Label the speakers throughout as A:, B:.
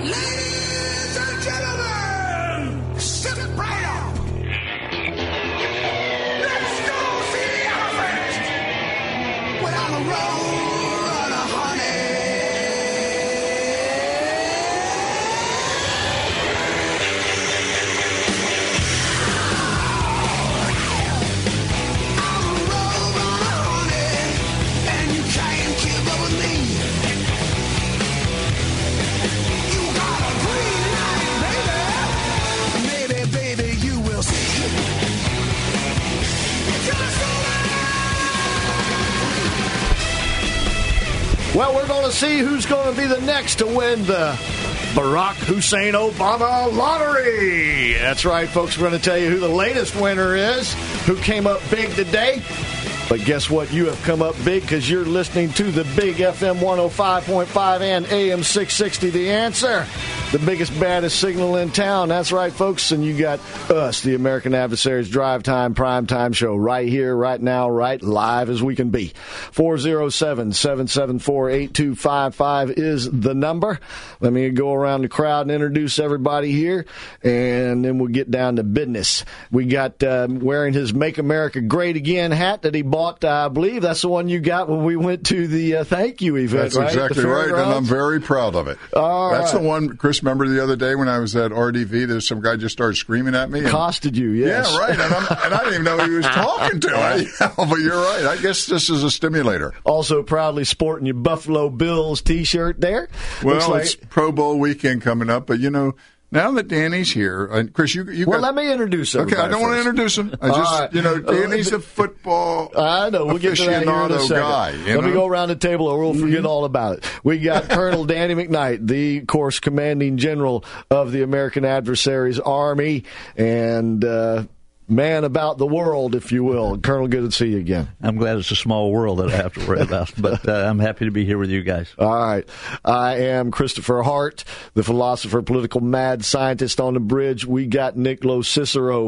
A: Ladies and gentlemen, step right up. Let's go see the elephant. We're on the road, honey. On the road, honey, and you can't keep up with me. You got a green light, baby. Maybe, baby, you will see.
B: Well, we're going to see who's going to be the next to win the Barack Hussein Obama lottery. That's right, folks. We're going to tell you who the latest winner is, who came up big today. But guess what? You have come up big because you're listening to the Big FM 105.5 and AM 660, The Answer. The biggest, baddest signal in town. That's right, folks. And you got us, the American Adversaries Drive Time Primetime Show, right here, right now, right live as we can be. 407-774-8255 is the number. Let me go around the crowd and introduce everybody here, and then we'll get down to business. We got wearing his Make America Great Again hat that he bought, I believe. That's the one you got when we went to the thank you event,
C: That's
B: right?
C: exactly right, and I'm very proud of it. That's the one, Chris, remember the other day when I was at RDV, there's some guy just started screaming at me. And,
B: Costed you, yes.
C: Yeah, right, and I didn't even know who he was talking to. But you're right. I guess this is a stimulator.
B: Also proudly sporting your Buffalo Bills T-shirt there.
C: Well, it's Pro Bowl weekend coming up, but, you know, now that Danny's here, and Chris, you
B: well,
C: got...
B: let me introduce everybody.
C: Okay, I don't want to introduce him. I just,
B: right.
C: you know, Danny's a football
B: I know. We'll get to that here in a second.
C: guy.
B: Let me go around the table or we'll forget all about it. We got Colonel Danny McKnight, the, of course, commanding general of the American Adversaries Army, and man about the world, if you will. Colonel, good to see you again.
D: I'm glad it's a small world that I have to worry about, but I'm happy to be here with you guys.
B: All right. I am Christopher Hart, the philosopher, political mad scientist on the bridge. We got Nick Lo Cicero.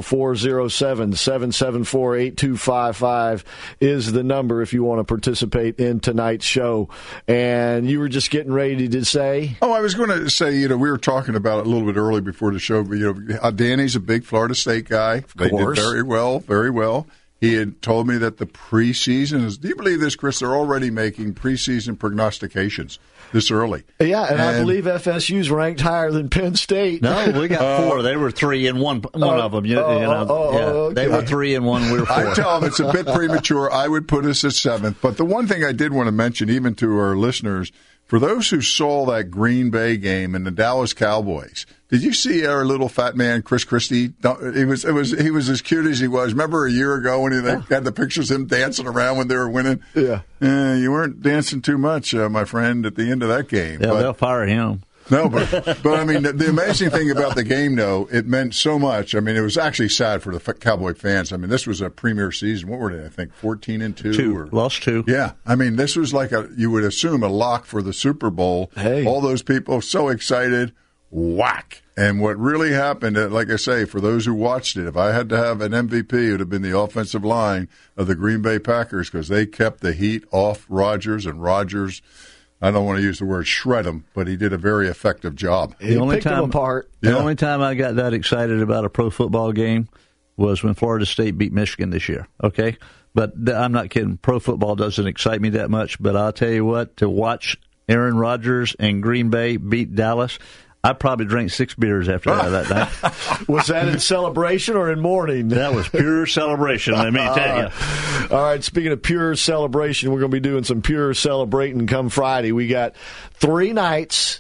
B: 407-774-8255 is the number if you want to participate in tonight's show. And you were just getting ready to say?
C: Oh, I was going to say, you know, we were talking about it a little bit early before the show, but, you know, Danny's a big Florida State guy. They did very well, very well. He had told me that the preseason is, do you believe this, Chris? They're already making preseason prognostications this early.
B: Yeah, and I believe FSU's ranked higher than Penn State.
D: No, we got four. They were 3 and 1. One of them.
B: Okay.
D: They were 3 and 1. We were 4.
C: I tell them it's a bit premature. I would put us at 7th. But the one thing I did want to mention, even to our listeners, for those who saw that Green Bay game and the Dallas Cowboys, did you see our little fat man, Chris Christie? He was as cute as he was. Remember a year ago when they had the pictures of him dancing around when they were winning?
B: Yeah.
C: You weren't dancing too much, my friend, at the end of that game.
D: Yeah, they'll fire him.
C: No, but I mean, the amazing thing about the game, though, it meant so much. I mean, it was actually sad for the Cowboy fans. I mean, this was a premier season. What were they, I think, 14-2?
D: Lost 2.
C: Yeah. I mean, this was like you would assume, a lock for the Super Bowl.
B: Hey.
C: All those people so excited. Whack. And what really happened, like I say, for those who watched it, if I had to have an MVP, it would have been the offensive line of the Green Bay Packers because they kept the heat off Rodgers, and Rodgers, I don't want to use the word shred him, but he did a very effective job.
B: The only time
D: I got that excited about a pro football game was when Florida State beat Michigan this year, okay? But I'm not kidding. Pro football doesn't excite me that much, but I'll tell you what, to watch Aaron Rodgers and Green Bay beat Dallas, I probably drank 6 beers after that night.
B: Was that in celebration or in mourning?
D: That was pure celebration, let me tell you.
B: All right, speaking of pure celebration, we're going to be doing some pure celebrating come Friday. We got 3 nights,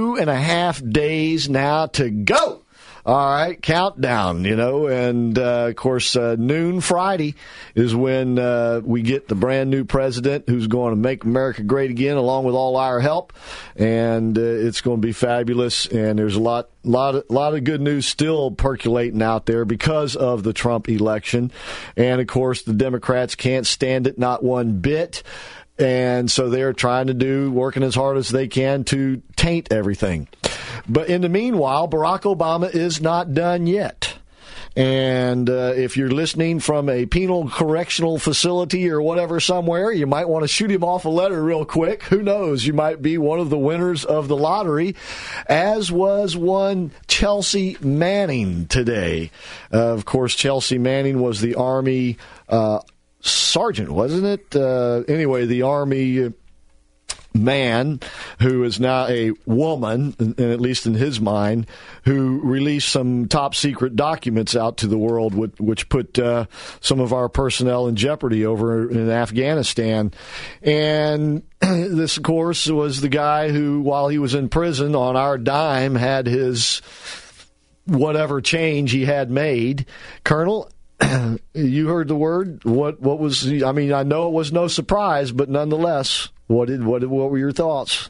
B: 2.5 days now to go. All right, countdown, and, of course, noon Friday is when we get the brand new president who's going to make America great again, along with all our help, and it's going to be fabulous, and there's a lot of good news still percolating out there because of the Trump election, and, of course, the Democrats can't stand it, not one bit. And so they're working as hard as they can to taint everything. But in the meanwhile, Barack Obama is not done yet. And if you're listening from a penal correctional facility or whatever somewhere, you might want to shoot him off a letter real quick. Who knows? You might be one of the winners of the lottery, as was one Chelsea Manning today. Of course, Chelsea Manning was the Army sergeant, wasn't it? Anyway, the Army man who is now a woman, and at least in his mind, who released some top secret documents out to the world, which put some of our personnel in jeopardy over in Afghanistan. And this, of course, was the guy who, while he was in prison on our dime, had his whatever change he had made. Colonel, you heard the word. What was? I mean, I know it was no surprise, but nonetheless, what were your thoughts?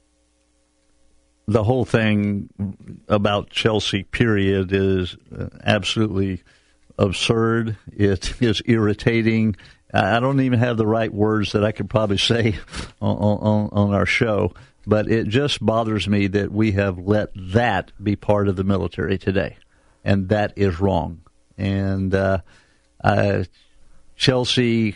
D: The whole thing about Chelsea, period, is absolutely absurd. It is irritating. I don't even have the right words that I could probably say on our show, but it just bothers me that we have let that be part of the military today, and that is wrong. And Chelsea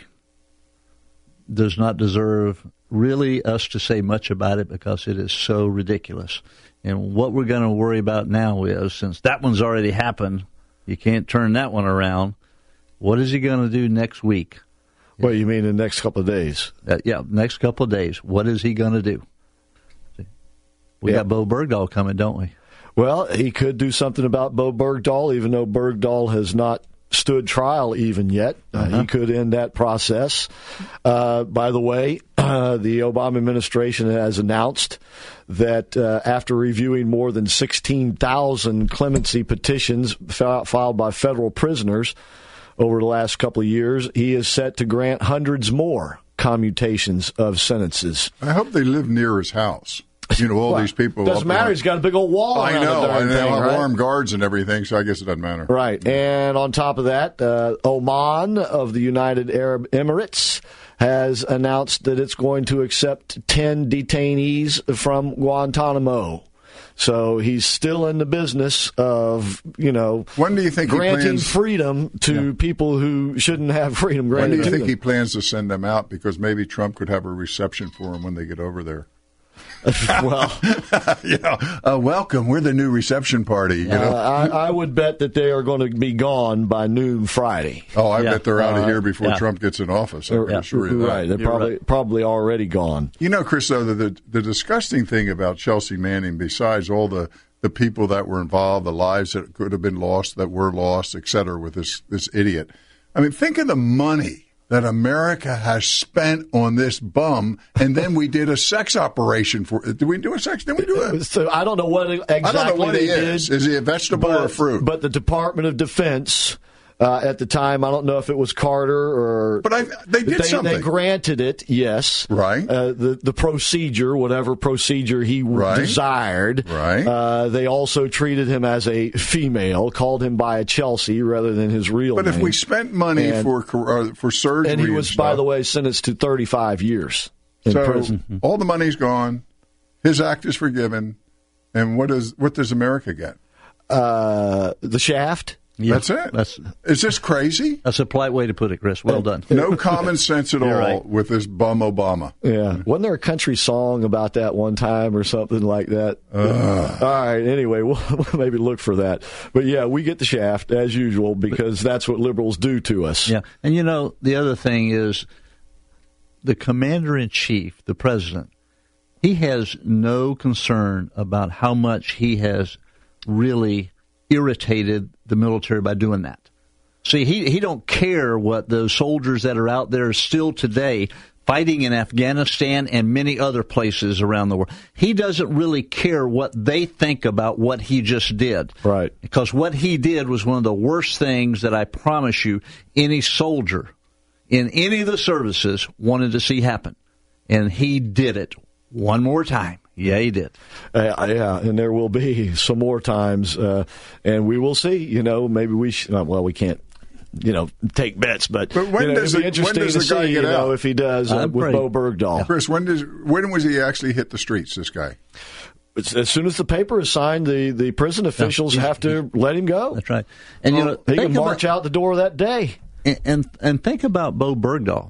D: does not deserve really us to say much about it because it is so ridiculous. And what we're going to worry about now is, since that one's already happened, you can't turn that one around, what is he going to do next week?
B: Well, you mean the next couple of days?
D: Yeah, next couple of days. What is he going to do? We got Bo Bergdahl coming, don't we?
B: Well, he could do something about Bo Bergdahl, even though Bergdahl has not stood trial even yet. He could end that process. By the way, the Obama administration has announced that after reviewing more than 16,000 clemency petitions filed by federal prisoners over the last couple of years, he is set to grant hundreds more commutations of sentences.
C: I hope they live near his house. You know, all these people.
B: Doesn't matter. He's got a big old wall around
C: I know.
B: the darn
C: And they
B: thing,
C: have
B: right?
C: armed guards and everything, so I guess it doesn't matter.
B: Right. And on top of that, Oman of the United Arab Emirates has announced that it's going to accept 10 detainees from Guantanamo. So he's still in the business of,
C: when do you think
B: granting freedom to people who shouldn't have freedom granted
C: When do you
B: to
C: think
B: them.
C: he plans to send them out? Because maybe Trump could have a reception for him when they get over there.
B: Well,
C: welcome. We're the new reception party.
B: I would bet that they are going to be gone by noon Friday.
C: Oh, I bet they're out of here before
D: yeah.
C: Trump gets in office. I'm pretty sure of that.
B: Right, they're probably already gone.
C: You know, Chris, though, the disgusting thing about Chelsea Manning, besides all the people that were involved, the lives that could have been lost, that were lost, et cetera, with this idiot. I mean, think of the money that America has spent on this bum, and then we did a sex operation for it. Did we do a sex? Did we do it?
B: So I don't know what exactly
C: I don't know what
B: they
C: he
B: did.
C: is he a vegetable or a fruit?
B: But the Department of Defense at the time, I don't know if it was Carter or...
C: But they did something.
B: They granted it, yes.
C: Right.
B: The procedure, whatever procedure he desired.
C: Right.
B: They also treated him as a female, called him by a Chelsea rather than his real name.
C: But if we spent money for surgery,
B: and he was, by the way, sentenced to 35 years in prison.
C: All the money's gone. His act is forgiven. And what does America get?
B: The shaft.
D: Yeah,
C: that's it. Is this crazy?
D: That's a polite way to put it, Chris. Well done.
C: No common sense at all
D: right.
C: with this bum Obama.
B: Yeah. Wasn't there a country song about that one time or something like that? All right. Anyway, we'll maybe look for that. But, yeah, we get the shaft, as usual, because that's what liberals do to us.
D: Yeah. And, the other thing is the commander-in-chief, the president, he has no concern about how much he has really irritated the military by doing that. See, he don't care what those soldiers that are out there still today fighting in Afghanistan and many other places around the world. He doesn't really care what they think about what he just did.
B: Right.
D: Because what he did was one of the worst things that I promise you any soldier in any of the services wanted to see happen. And he did it one more time. Yeah, he did.
B: Yeah, and there will be some more times, and we will see. Maybe we we can't, take bets, but
C: when does
B: it'll be interesting to see, if he does with Bo Bergdahl.
C: Chris, when was he actually hit the streets? This guy.
B: as soon as the paper is signed, the prison officials have to let him go.
D: That's right. And
B: he can march out the door that day.
D: And think about Bo Bergdahl.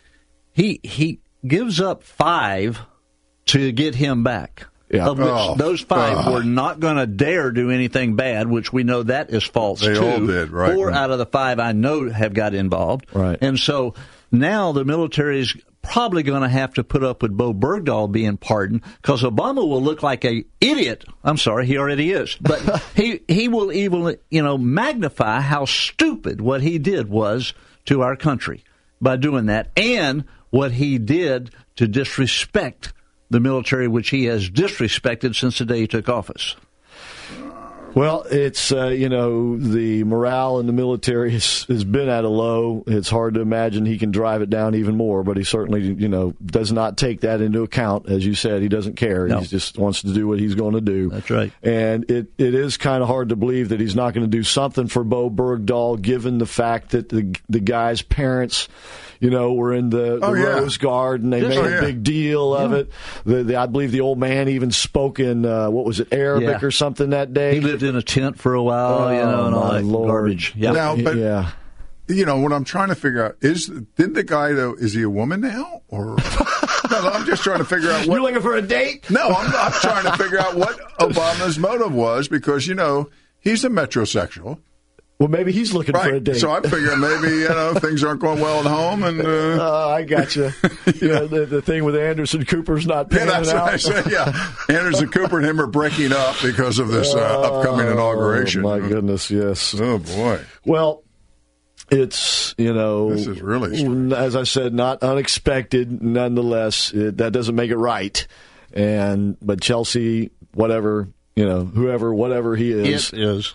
D: He gives up 5 to get him back.
B: Yeah.
D: Of which those 5 were not going to dare do anything bad, which we know that is false,
C: They
D: too.
C: all did, right.
D: 4 out of the 5 I know have got involved.
B: Right.
D: And so now the military is probably going to have to put up with Bo Bergdahl being pardoned, because Obama will look like a idiot. I'm sorry, he already is. But he will even, magnify how stupid what he did was to our country by doing that, and what he did to disrespect the military, which he has disrespected since the day he took office.
B: Well, it's, the morale in the military has been at a low. It's hard to imagine he can drive it down even more, but he certainly, does not take that into account. As you said, he doesn't care.
D: No.
B: He just wants to do what he's going to do.
D: That's right.
B: And it is kind of hard to believe that he's not going to do something for Bo Bergdahl, given the fact that the guy's parents, were in the Rose Garden. They made a big deal of it. I believe the old man even spoke in, Arabic or something that day.
D: He lived in a tent for a while, and all that garbage.
C: Yeah. Now, but, what I'm trying to figure out is the guy, though, is he a woman now? Or no, I'm just trying to figure out what.
B: You're looking for a date?
C: No, I'm trying to figure out what Obama's motive was, because, he's a metrosexual.
B: Well, maybe he's looking for a date.
C: So I'm figuring maybe, things aren't going well at home. And
B: I got you. The thing with Anderson Cooper's not paying
C: that's
B: out.
C: what I said, Anderson Cooper and him are breaking up because of this upcoming inauguration.
B: Oh, my goodness, yes.
C: Oh, boy.
B: Well, it's,
C: this is really strange.
B: As I said, not unexpected nonetheless. That doesn't make it right. But Chelsea, whatever, whoever, whatever he is,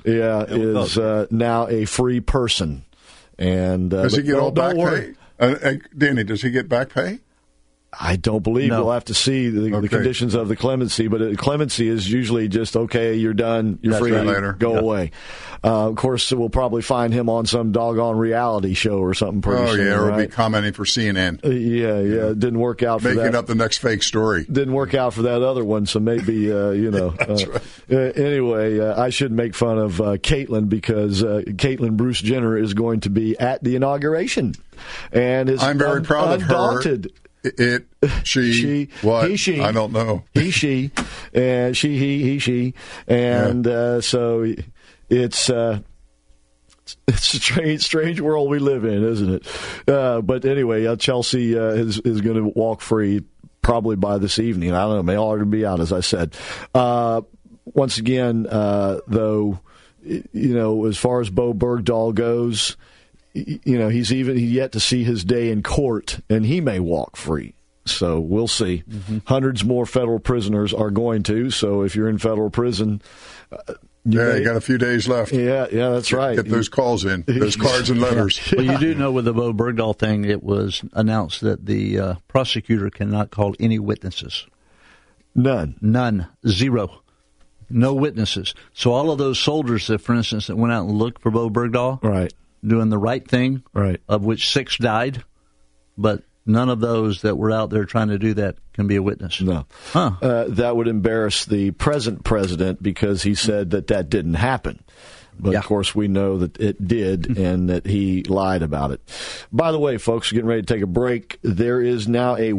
B: is now a free person. And
C: does he get all back pay? Danny, does he get back pay?
B: I don't believe. We'll have to see the conditions of the clemency, but clemency is usually just, okay, you're done, you're free, go away. Of course, we'll probably find him on some doggone reality show or something pretty soon.
C: Or be commenting for CNN.
B: It didn't work out for that.
C: Making up the next fake story.
B: Didn't work out for that other one, so maybe,
C: That's right.
B: Anyway, I should make fun of Caitlyn, because Caitlyn Bruce Jenner is going to be at the inauguration. And is
C: I'm very proud
B: undaunted.
C: of her. She, what?
B: He, she.
C: I don't know.
B: He, she, and she, he, she, and so it's a strange world we live in, isn't it? But anyway, Chelsea is going to walk free probably by this evening. I don't know, may already be out, as I said. Once again, though, as far as Bo Bergdahl goes, he's yet to see his day in court, and he may walk free. So we'll see. Mm-hmm. Hundreds more federal prisoners are going to. So if you're in federal prison,
C: you got a few days left.
B: Yeah, that's right.
C: Get those calls in, those cards and letters.
D: Well, you do know with the Bo Bergdahl thing, it was announced that the prosecutor cannot call any witnesses.
B: None.
D: 0. No witnesses. So all of those soldiers that, for instance, that went out and looked for Bo Bergdahl,
B: right,
D: doing the right thing,
B: right,
D: of which 6 died, but none of those that were out there trying to do that can be a witness.
B: No. That would embarrass the present president, because he said that didn't happen. But, of course, we know that it did, and that he lied about it. By the way, folks, getting ready to take a break. There is now a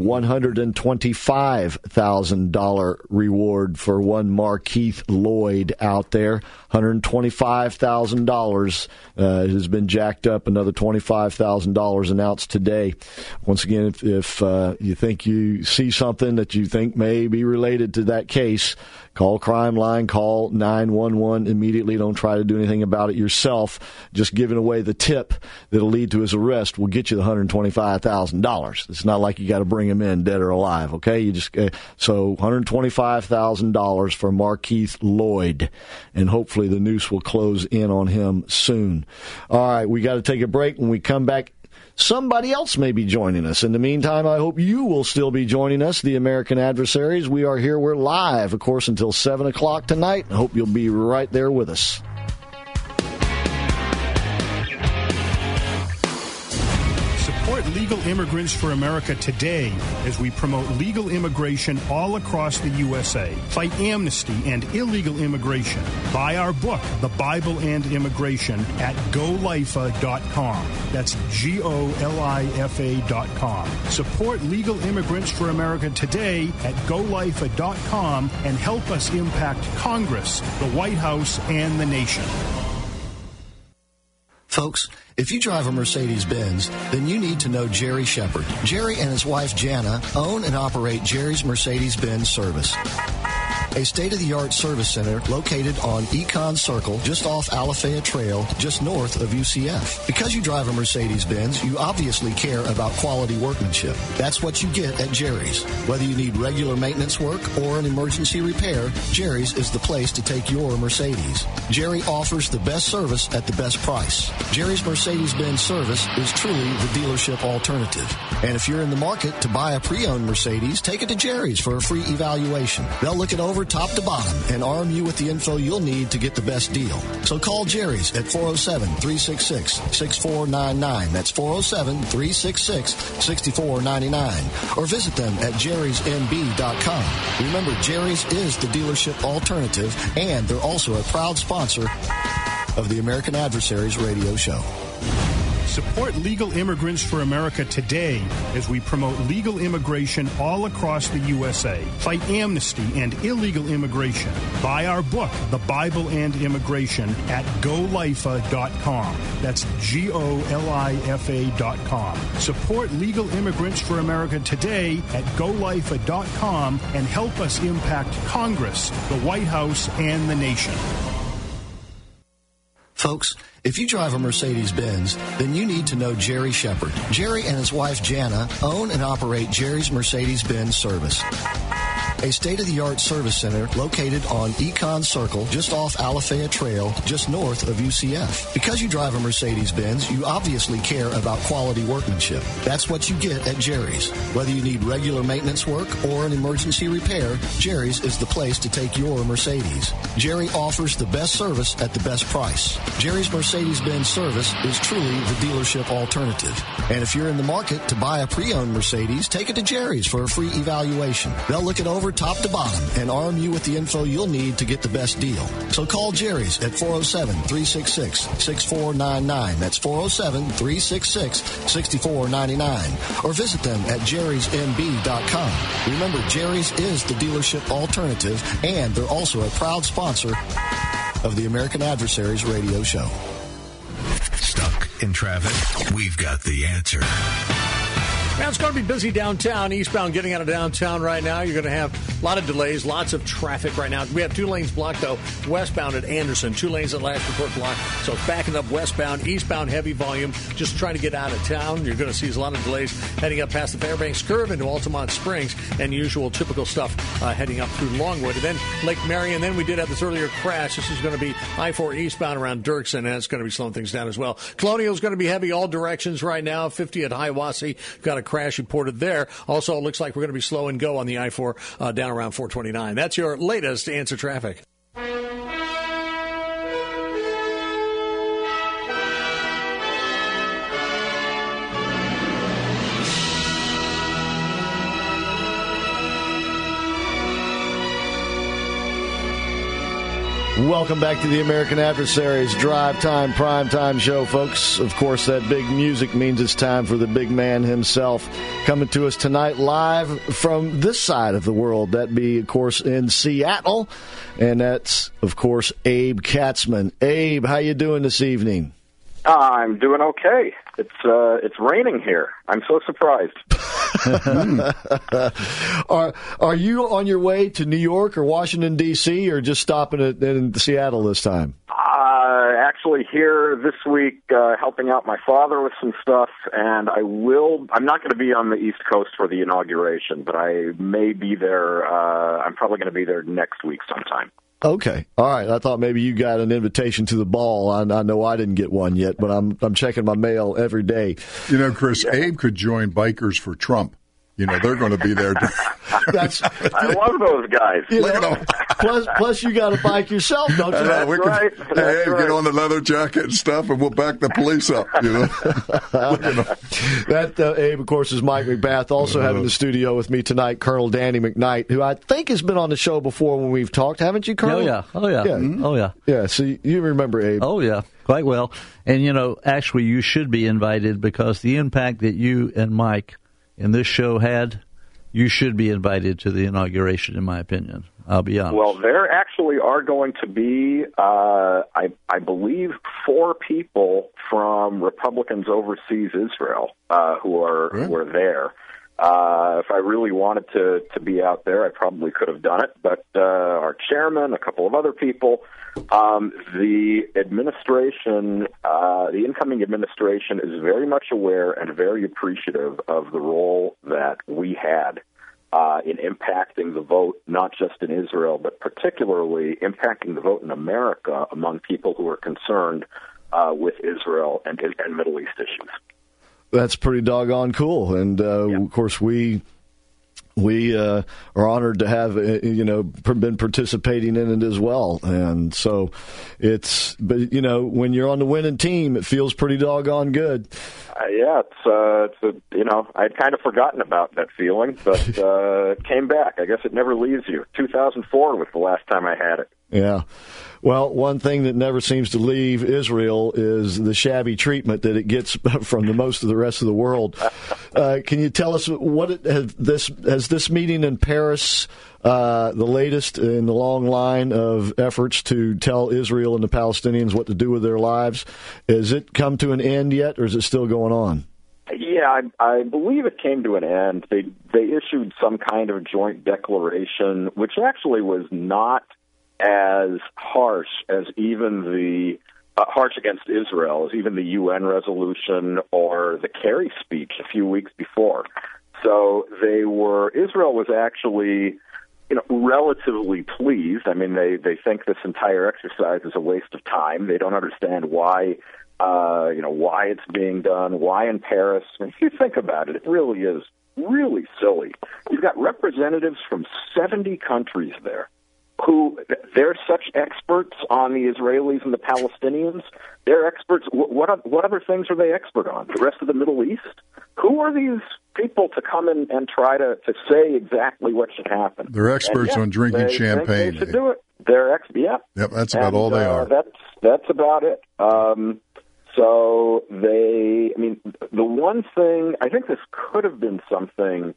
B: $125,000 reward for one Markeith Lloyd out there. $125,000 has been jacked up. Another $25,000 announced today. Once again, if you think you see something that you think may be related to that case, call Crime Line, call 911 immediately. Don't try to do anything about it yourself. Just giving away the tip that'll lead to his arrest will get you the $125,000. It's not like you got to bring him in dead or alive, okay? You just so $125,000 for Markeith Lloyd, and hopefully the noose will close in on him soon. All right, we got to take a break. When we come back, somebody else may be joining us. In the meantime, I hope you will still be joining us, the American Adversaries. We are here. We're live, of course, until 7 o'clock tonight. I hope you'll be right there with us.
E: Support Legal Immigrants for America today as we promote legal immigration all across the USA. Fight amnesty and illegal immigration. Buy our book, The Bible and Immigration, at GoLifa.com. That's GOLIFA.com. Support Legal Immigrants for America today at GoLifa.com and help us impact Congress, the White House, and the nation.
F: Folks, if you drive a Mercedes-Benz, then you need to know Jerry Shepard. Jerry and his wife Jana own and operate Jerry's Mercedes-Benz Service, a state-of-the-art service center located on Econ Circle, just off Alafaya Trail, just north of UCF. Because you drive a Mercedes-Benz, you obviously care about quality workmanship. That's what you get at Jerry's. Whether you need regular maintenance work or an emergency repair, Jerry's is the place to take your Mercedes. Jerry offers the best service at the best price. Jerry's Mercedes-Benz service is truly the dealership alternative. And if you're in the market to buy a pre-owned Mercedes, take it to Jerry's for a free evaluation. They'll look it over top to bottom and arm you with the info you'll need to get the best deal. So call Jerry's at 407-366-6499. That's 407-366-6499. Or visit them at jerrysmb.com. Remember, Jerry's is the dealership alternative, and they're also a proud sponsor of the American Adversaries radio show.
E: Support Legal Immigrants for America today as we promote legal immigration all across the USA. Fight amnesty and illegal immigration. Buy our book, The Bible and Immigration, at GoLifa.com. That's GOLIFA.com. Support Legal Immigrants for America today at GoLifa.com and help us impact Congress, the White House, and the nation.
F: Folks, if you drive a Mercedes-Benz, then you need to know Jerry Shepard. Jerry and his wife Jana own and operate Jerry's Mercedes-Benz Service, a state-of-the-art service center located on Econ Circle, just off Alafaya Trail, just north of UCF. Because you drive a Mercedes-Benz, you obviously care about quality workmanship. That's what you get at Jerry's. Whether you need regular maintenance work or an emergency repair, Jerry's is the place to take your Mercedes. Jerry offers the best service at the best price. Jerry's Mercedes-Benz service is truly the dealership alternative. And if you're in the market to buy a pre-owned Mercedes, take it to Jerry's for a free evaluation. They'll look it over top to bottom and arm you with the info you'll need to get the best deal. So call Jerry's at 407-366-6499. That's 407-366-6499. Or visit them at jerrysmb.com. Remember, Jerry's is the dealership alternative, and they're also a proud sponsor of the American Adversaries radio show.
G: Stuck in traffic? We've got the answer.
H: Now, it's going to be busy downtown, eastbound getting out of downtown right now. You're going to have a lot of delays, lots of traffic right now. We have 2 lanes blocked, though, westbound at Anderson. 2 lanes at Last Report blocked. So it's backing up westbound, eastbound heavy volume, just trying to get out of town. You're going to see a lot of delays heading up past the Fairbanks curve into Altamont Springs, and usual typical stuff heading up through Longwood. And then Lake Marion. Then we did have this earlier crash. This is going to be I-4 eastbound around Dirksen, and it's going to be slowing things down as well. Colonial is going to be heavy all directions right now. 50 at Hiawassee. Got a crash reported there. Also, it looks like we're going to be slow and go on the I-4 down around 429. That's your latest Answer Traffic.
B: Welcome back to the American Adversaries Drive Time Prime Time show, folks. Of course, that big music means it's time for the big man himself, coming to us tonight live from this side of the world. That be, of course, in Seattle, and that's, of course, Abe Katzman. Abe, how you doing this evening?
I: I'm doing okay. It's raining here. I'm so surprised.
B: Are you on your way to New York or Washington, D.C., or just stopping in Seattle this time?
I: Actually here this week helping out my father with some stuff, and I'm not going to be on the East Coast for the inauguration, but I may be there. I'm probably going to be there next week sometime.
B: Okay. All right. I thought maybe you got an invitation to the ball. I know I didn't get one yet, but I'm checking my mail every day.
C: You know, Chris, Abe could join Bikers for Trump. they're going to be there.
I: I love those guys.
B: Plus, you got a bike yourself, don't you?
I: That's right.
C: Hey, get on the leather jacket and stuff, and we'll back the police up.
B: That, Abe, of course, is Mike McBath. Also having the studio with me tonight, Colonel Danny McKnight, who I think has been on the show before when we've talked, haven't you, Colonel?
D: Oh yeah.
B: Mm-hmm.
D: Oh yeah.
B: Yeah. So you remember Abe?
D: Oh yeah, quite well. And actually, you should be invited because the impact that you and Mike in this show had, you should be invited to the inauguration, in my opinion. I'll be honest.
I: Well, there actually are going to be, I believe, 4 people from Republicans Overseas Israel who are there. If I really wanted to be out there, I probably could have done it. But our chairman, a couple of other people, the administration, the incoming administration is very much aware and very appreciative of the role that we had in impacting the vote, not just in Israel, but particularly impacting the vote in America among people who are concerned with Israel and Middle East issues.
B: That's pretty doggone cool. And, of course, we are honored to have, been participating in it as well. And so but when you're on the winning team, it feels pretty doggone good. I'd kind of forgotten about that feeling, but it came back. I guess it never leaves you. 2004 was the last time I had it. Yeah. Well, one thing that never seems to leave Israel is the shabby treatment that it gets from most of the rest of the world. Can you tell us has this meeting in Paris, the latest in the long line of efforts to tell Israel and the Palestinians what to do with their lives, has it come to an end yet, or is it still going on?
I: Yeah, I believe it came to an end. They issued some kind of joint declaration, which actually was not as harsh as even the harsh against Israel as even the UN resolution or the Kerry speech a few weeks before. So Israel was actually, relatively pleased. I mean, they think this entire exercise is a waste of time. They don't understand why it's being done, why in Paris. I mean, if you think about it, it really is really silly. You've got representatives from 70 countries there who they're such experts on the Israelis and the Palestinians. They're experts. What other things are they expert on? The rest of the Middle East? Who are these people to come in and try to say exactly what should happen?
C: They're experts on drinking champagne.
I: They should do it. They're Yep,
C: that's about all they are.
I: That's about it. So the one thing, I think this could have been something,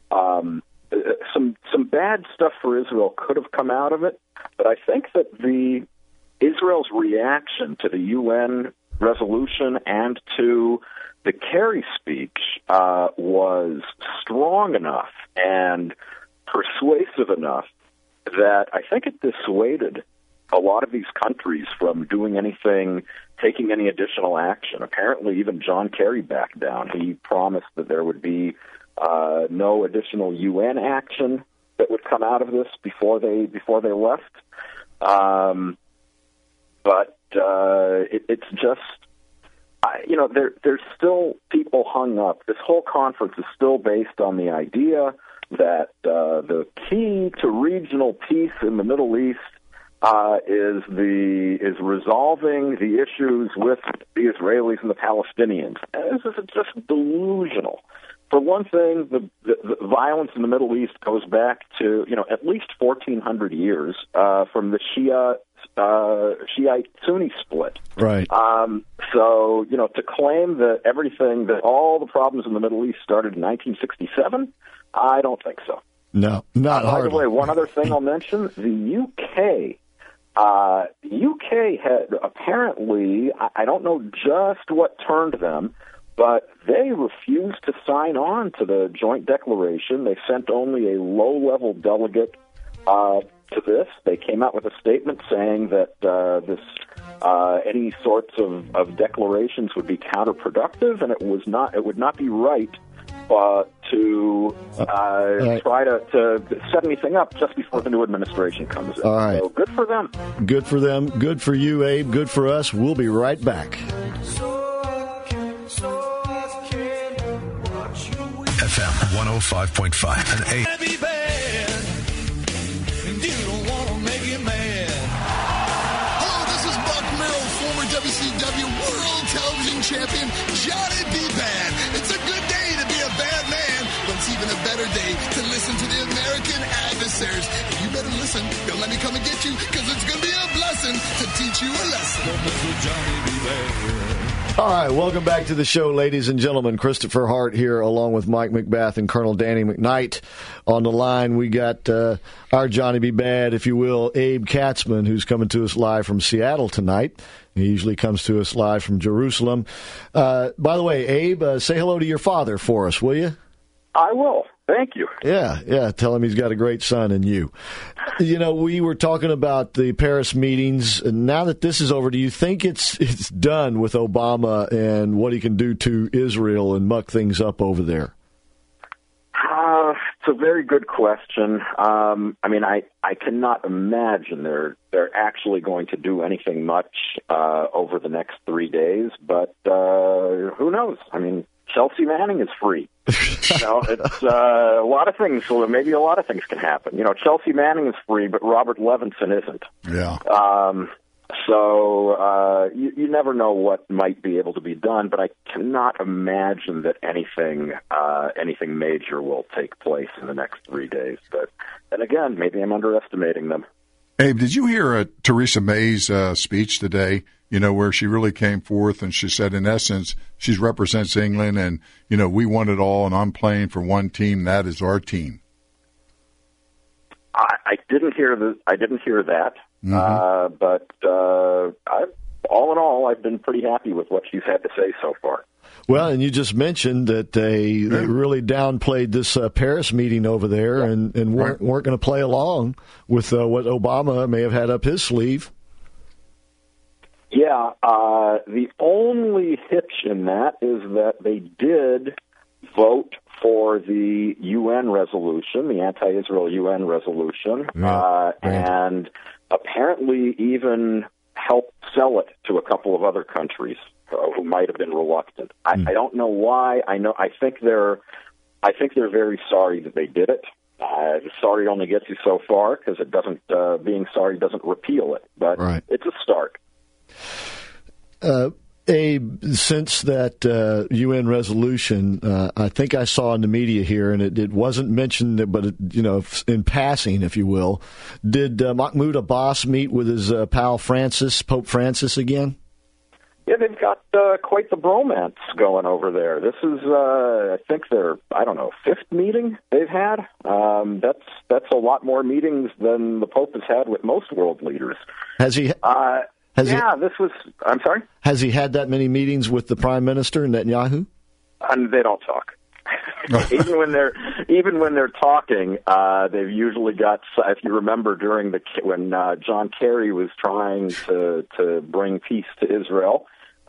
I: some bad stuff for Israel could have come out of it, but I think that Israel's reaction to the UN resolution and to the Kerry speech was strong enough and persuasive enough that I think it dissuaded a lot of these countries from doing anything, taking any additional action. Apparently, even John Kerry backed down. He promised that there would be no additional UN action that would come out of this before they left. But it's just, there's still people hung up. This whole conference is still based on the idea that the key to regional peace in the Middle East is resolving the issues with the Israelis and the Palestinians. And this is just delusional. For one thing, the violence in the Middle East goes back to at least 1,400 years from the Shiite Sunni split.
B: Right.
I: So to claim that all the problems in the Middle East started in 1967, I don't think so.
B: No, not hardly.
I: By the way, one other thing I'll mention: the UK. The UK had apparently, I don't know just what turned them, but they refused to sign on to the joint declaration. They sent only a low-level delegate to this. They came out with a statement saying that any sorts of declarations would be counterproductive, and it would not be right to try to set anything up just before the new administration comes in.
B: All right.
I: So good for them.
B: Good for them. Good for you, Abe. Good for us. We'll be right back.
G: FM 105.3 105.5 and 8.
A: Be bad, and you don't want to make it mad. Hello, this is Buck Merrill, former WCW World Television Champion, Johnny B. Bad. It's a good day to be a bad man, but it's even a better day to listen to the American Adversaries. And you better listen. Don't let me come and get you, because it's going to be a blessing to teach you a lesson. Don't mess with Johnny B. Bad.
B: All right, welcome back to the show, ladies and gentlemen. Christopher Hart here, along with Mike McBath and Colonel Danny McKnight. On the line, we got our Johnny B. Bad, if you will, Abe Katzman, who's coming to us live from Seattle tonight. He usually comes to us live from Jerusalem. By the way, Abe, say hello to your father for us, will you?
I: I will. Thank you.
B: Yeah. Tell him he's got a great son in you. You know, we were talking about the Paris meetings. And now that this is over, do you think it's done with Obama and what he can do to Israel and muck things up over there?
I: It's a very good question. I mean, I cannot imagine they're actually going to do anything much over the next 3 days, but who knows? I mean, Chelsea Manning is free. It's a lot of things. Well, maybe a lot of things can happen. You know, Chelsea Manning is free, but Robert Levinson isn't.
C: Yeah.
I: So you never know what might be able to be done, but I cannot imagine that anything major will take place in the next 3 days. But then again, maybe I'm underestimating them.
C: Abe, did you hear Theresa May's speech today? You know, where she really came forth and she said, in essence, she represents England, and you know, we want it all, and I'm playing for one team. That is our team.
I: I didn't hear that, but all in all, I've been pretty happy with what she's had to say so far.
B: Well, and you just mentioned that they really downplayed this Paris meeting over there, and weren't going to play along with what Obama may have had up his sleeve.
I: Yeah, the only hitch in that is that they did vote for the UN resolution, the anti-Israel UN resolution, and apparently even helped sell it to a couple of other countries who might have been reluctant. I don't know why. I think they're very sorry that they did it. Sorry only gets you so far, because it doesn't. Being sorry doesn't repeal it, but it's a start.
B: Abe, since that UN resolution, I think I saw in the media here, and it wasn't mentioned, but in passing, if you will, did Mahmoud Abbas meet with his pal Pope Francis again?
I: Yeah, they've got quite the bromance going over there. This is, I think, their, fifth meeting they've had. That's a lot more meetings than the Pope has had with most world leaders.
B: Has he?
I: I'm sorry?
B: Has he had that many meetings with the Prime Minister, Netanyahu?
I: And they don't talk. even when they're talking, they've usually got. If you remember, when John Kerry was trying to bring peace to Israel,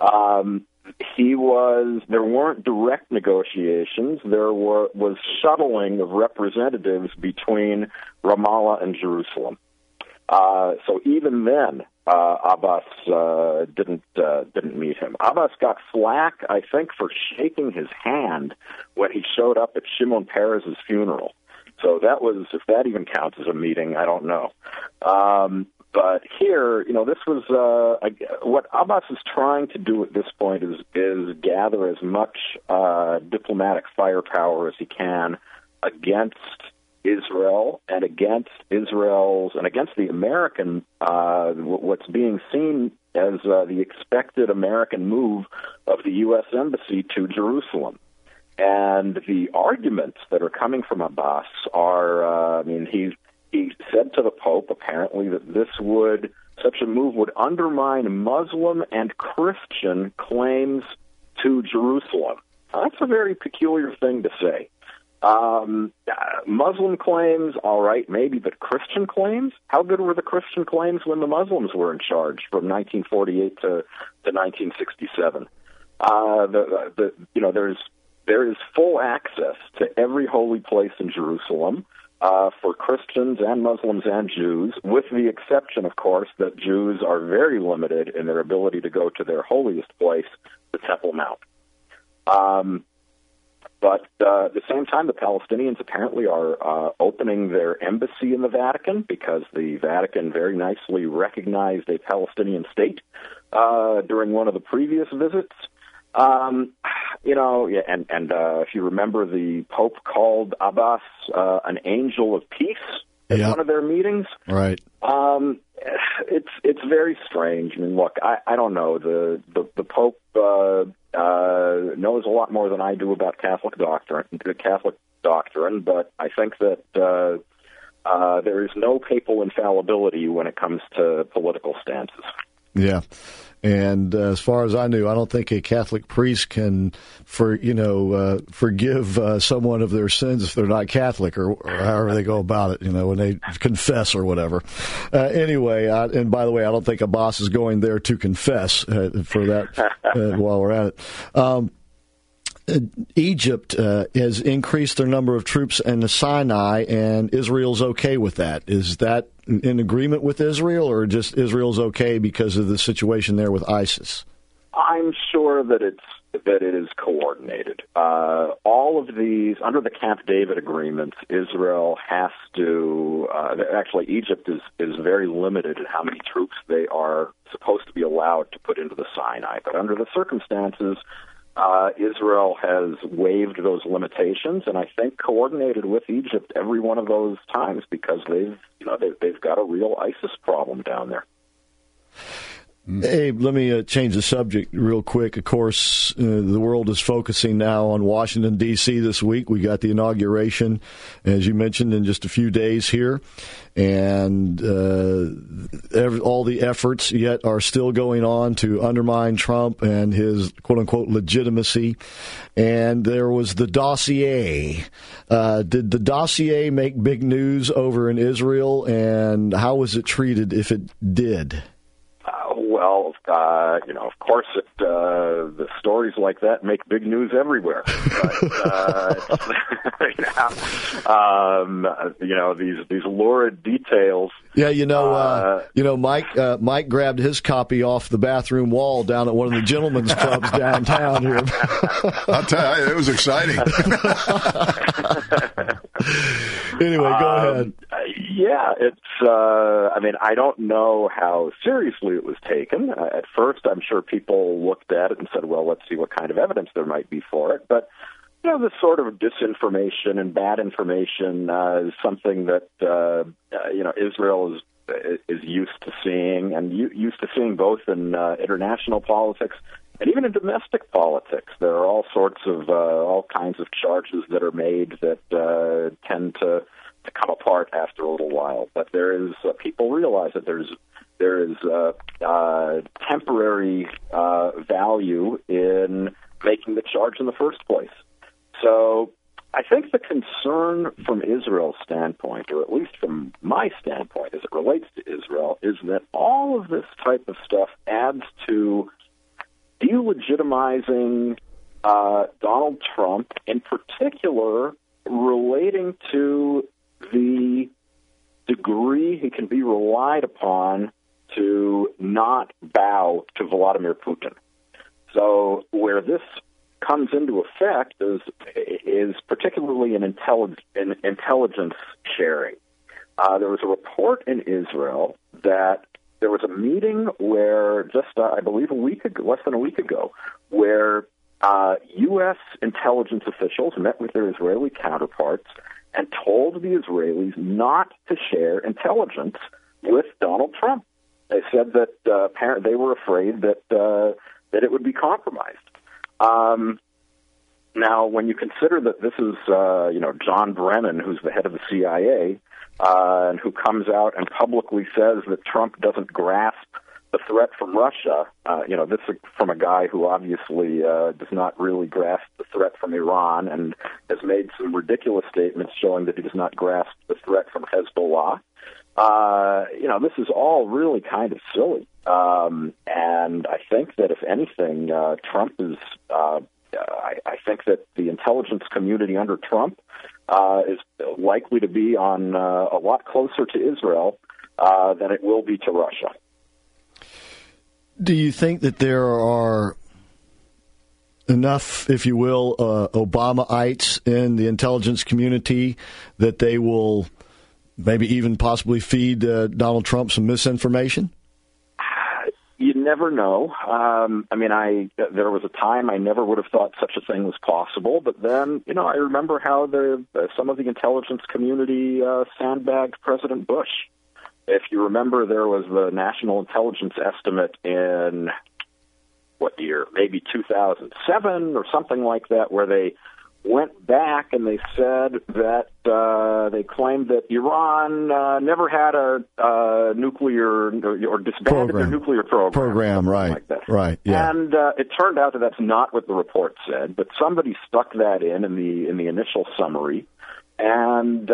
I: there weren't direct negotiations. There was shuttling of representatives between Ramallah and Jerusalem. So even then, Abbas didn't meet him. Abbas got flack, I think, for shaking his hand when he showed up at Shimon Peres's funeral. So that was, if that even counts as a meeting, I don't know. But here, this was what Abbas is trying to do at this point is gather as much diplomatic firepower as he can against Israel and against the American, what's being seen as the expected American move of the U.S. Embassy to Jerusalem. And the arguments that are coming from Abbas are, he said to the Pope, apparently, that such a move would undermine Muslim and Christian claims to Jerusalem. That's a very peculiar thing to say. Muslim claims, all right, maybe, but Christian claims? How good were the Christian claims when the Muslims were in charge from 1948 to 1967? There is full access to every holy place in Jerusalem for Christians and Muslims and Jews, with the exception, of course, that Jews are very limited in their ability to go to their holiest place, the Temple Mount. But at the same time, the Palestinians apparently are opening their embassy in the Vatican because the Vatican very nicely recognized a Palestinian state during one of the previous visits. If you remember, the Pope called Abbas an angel of peace at one of their meetings.
B: Right.
I: It's very strange. I mean, look, I don't know. The Pope knows a lot more than I do about Catholic doctrine, but I think that there is no papal infallibility when it comes to political stances.
B: Yeah. And as far as I knew, I don't think a Catholic priest can, forgive someone of their sins if they're not Catholic or however they go about it, when they confess or whatever. Anyway, and by the way, I don't think Abbas is going there to confess for that while we're at it. Egypt has increased their number of troops in the Sinai, and Israel's okay with that. Is that in agreement with Israel, or just Israel's okay because of the situation there with ISIS?
I: I'm sure that it is coordinated. All of these, under the Camp David agreements, Israel has to. Actually, Egypt is very limited in how many troops they are supposed to be allowed to put into the Sinai. But under the circumstances, Israel has waived those limitations, and I think coordinated with Egypt every one of those times because they've got a real ISIS problem down there.
B: Hey, let me change the subject real quick. Of course, the world is focusing now on Washington, D.C. this week. We got the inauguration, as you mentioned, in just a few days here. And all the efforts yet are still going on to undermine Trump and his quote-unquote legitimacy. And there was the dossier. Did the dossier make big news over in Israel, and how was it treated if it did?
I: Of course, the stories like that make big news everywhere. But, these lurid details.
B: Yeah, Mike grabbed his copy off the bathroom wall down at one of the gentlemen's clubs downtown here.
C: I'll tell you, it was exciting.
B: Anyway, go ahead.
I: I don't know how seriously it was taken. At first, I'm sure people looked at it and said, well, let's see what kind of evidence there might be for it. But, this sort of disinformation and bad information is something that, Israel is used to seeing, and used to seeing both in international politics and even in domestic politics. There are all kinds of charges that are made that tend to come apart after a little while. But there is people realize that there is temporary value in making the charge in the first place. So I think the concern from Israel's standpoint, or at least from my standpoint as it relates to Israel, is that all of this type of stuff adds to delegitimizing Donald Trump, in particular relating to the degree he can be relied upon to not bow to Vladimir Putin. So where this comes into effect is particularly in intelligence sharing. There was a report in Israel that there was a meeting where I believe less than a week ago, where U.S. intelligence officials met with their Israeli counterparts and told the Israelis not to share intelligence with Donald Trump. They said that they were afraid that it would be compromised. Now, when you consider that this is John Brennan, who's the head of the CIA, and who comes out and publicly says that Trump doesn't grasp the threat from Russia, this is from a guy who obviously does not really grasp the threat from Iran and has made some ridiculous statements showing that he does not grasp the threat from Hezbollah. This is all really kind of silly. And I think that if anything, Trump is, I think that the intelligence community under Trump is likely to be on a lot closer to Israel than it will be to Russia.
B: Do you think that there are enough, if you will, Obamaites in the intelligence community that they will maybe even possibly feed Donald Trump some misinformation?
I: You never know. There was a time I never would have thought such a thing was possible, but then, I remember how some of the intelligence community sandbagged President Bush. If you remember, there was the national intelligence estimate in, what year? Maybe 2007 or something like that, where they went back and they said that they claimed that Iran never had a nuclear or disbanded their nuclear program.
B: Right,
I: like that.
B: Right, yeah.
I: And it turned out that that's not what the report said, but somebody stuck that in the initial summary, and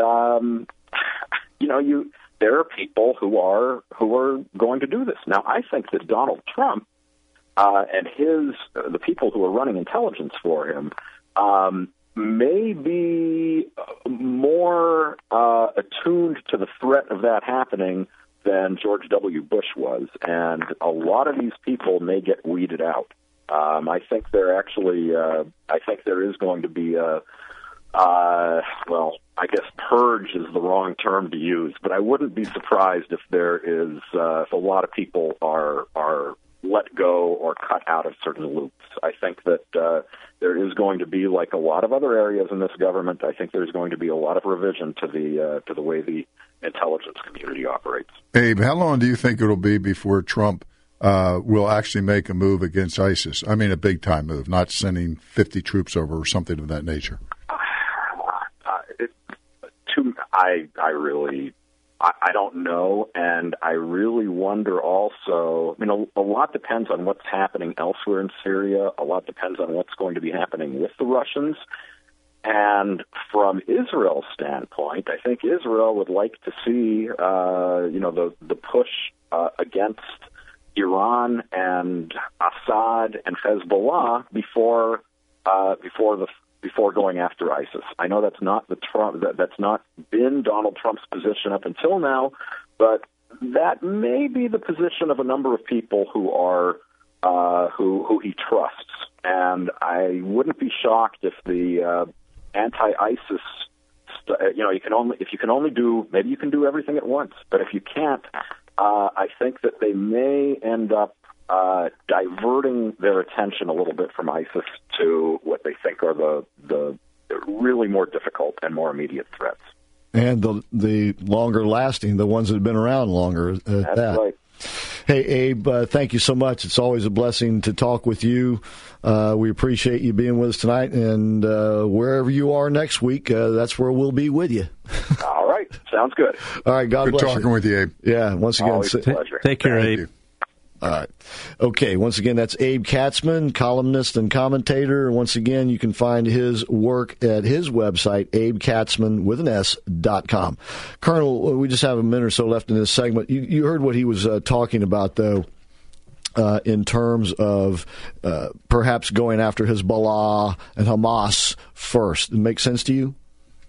I: there are people who are going to do this. Now, I think that Donald Trump and the people who are running intelligence for him may be more attuned to the threat of that happening than George W. Bush was, and a lot of these people may get weeded out. I think there is going to be I guess purge is the wrong term to use, but I wouldn't be surprised if if a lot of people are let go or cut out of certain loops. I think that there is going to be, like a lot of other areas in this government, I think there's going to be a lot of revision to the way the intelligence community operates.
C: Abe, how long do you think it'll be before Trump will actually make a move against ISIS? I mean, a big-time move, not sending 50 troops over or something of that nature.
I: I don't know, and I really wonder also, a lot depends on what's happening elsewhere in Syria. A lot depends on what's going to be happening with the Russians. And from Israel's standpoint, I think Israel would like to see, the push against Iran and Assad and Hezbollah before going after ISIS. I know that's not that's not been Donald Trump's position up until now, but that may be the position of a number of people who are who he trusts. And I wouldn't be shocked if the anti-ISIS, you can only do, maybe you can do everything at once, but if you can't, I think that they may end up diverting their attention a little bit from ISIS to what they think are the really more difficult and more immediate threats.
B: And the longer lasting, the ones that have been around longer.
I: That's right.
B: Hey, Abe, thank you so much. It's always a blessing to talk with you. We appreciate you being with us tonight, and wherever you are next week, that's where we'll be with you.
I: All right. Sounds good.
B: All right. God bless you.
C: Good talking with you, Abe.
B: Yeah. Once again,
I: always a pleasure.
D: Take care, Abe.
C: You.
B: All right. Okay. Once again, that's Abe Katzman, columnist and commentator. Once again, you can find his work at his website, abekatzman.com. Colonel, we just have a minute or so left in this segment. You heard what he was talking about, though, in terms of perhaps going after Hezbollah and Hamas first. It makes sense to you?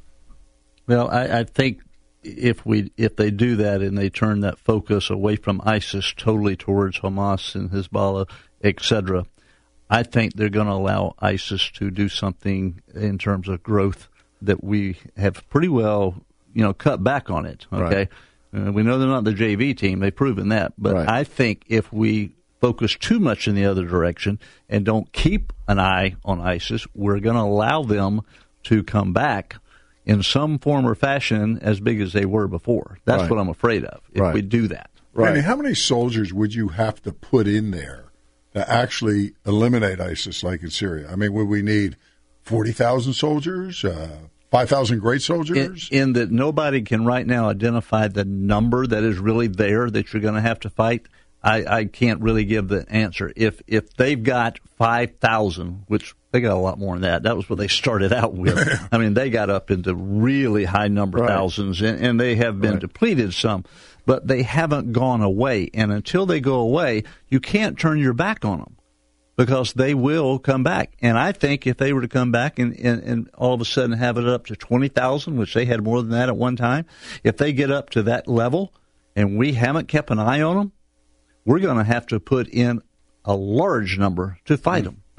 D: Well, I think if they do that and they turn that focus away from ISIS totally towards Hamas and Hezbollah, etc., I think they're going to allow ISIS to do something in terms of growth that we have pretty well, cut back on it. Okay, right. We know they're not the JV team; they've proven that. But right. I think if we focus too much in the other direction and don't keep an eye on ISIS, we're going to allow them to come back in some form or fashion as big as they were before. That's what I'm afraid of, if we do that.
C: Right. I mean, how many soldiers would you have to put in there to actually eliminate ISIS like in Syria? I mean, would we need 40,000 soldiers, 5,000 great soldiers?
D: In that nobody can right now identify the number that is really there that you're going to have to fight. I can't really give the answer. If they've got 5,000, which they got a lot more than that. That was what they started out with. I mean, they got up into really high number thousands, and they have been depleted some, but they haven't gone away. And until they go away, you can't turn your back on them because they will come back. And I think if they were to come back and all of a sudden have it up to 20,000, which they had more than that at one time, if they get up to that level and we haven't kept an eye on them, we're going to have to put in a large number to fight them.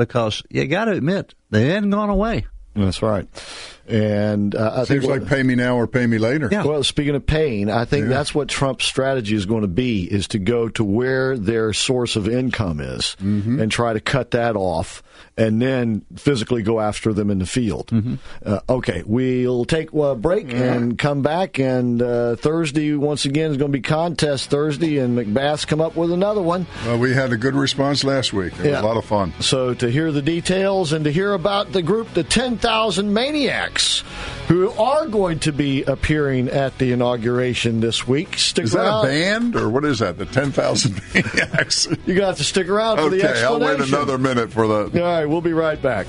D: because you got to admit, they hadn't gone away.
B: That's right. And I
C: Seems
B: think
C: like pay me now or pay me later.
D: Yeah.
B: Well, speaking of paying, I think that's what Trump's strategy is going to be, is to go to where their source of income is and try to cut that off and then physically go after them in the field. Okay, we'll take a break and come back. And Thursday, once again, is going to be Contest Thursday, and McBath's come up with another one.
C: Well, we had a good response last week. It was a lot of fun.
B: So to hear the details and to hear about the group, the 10,000 Maniacs, who are going to be appearing at the inauguration this week. Stick
C: Is
B: around.
C: that a band, or what is that, the 10,000 Maniacs?
B: You're going to have to stick around for the explanation.
C: Okay, I'll wait another minute for the...
B: All right, we'll be right back.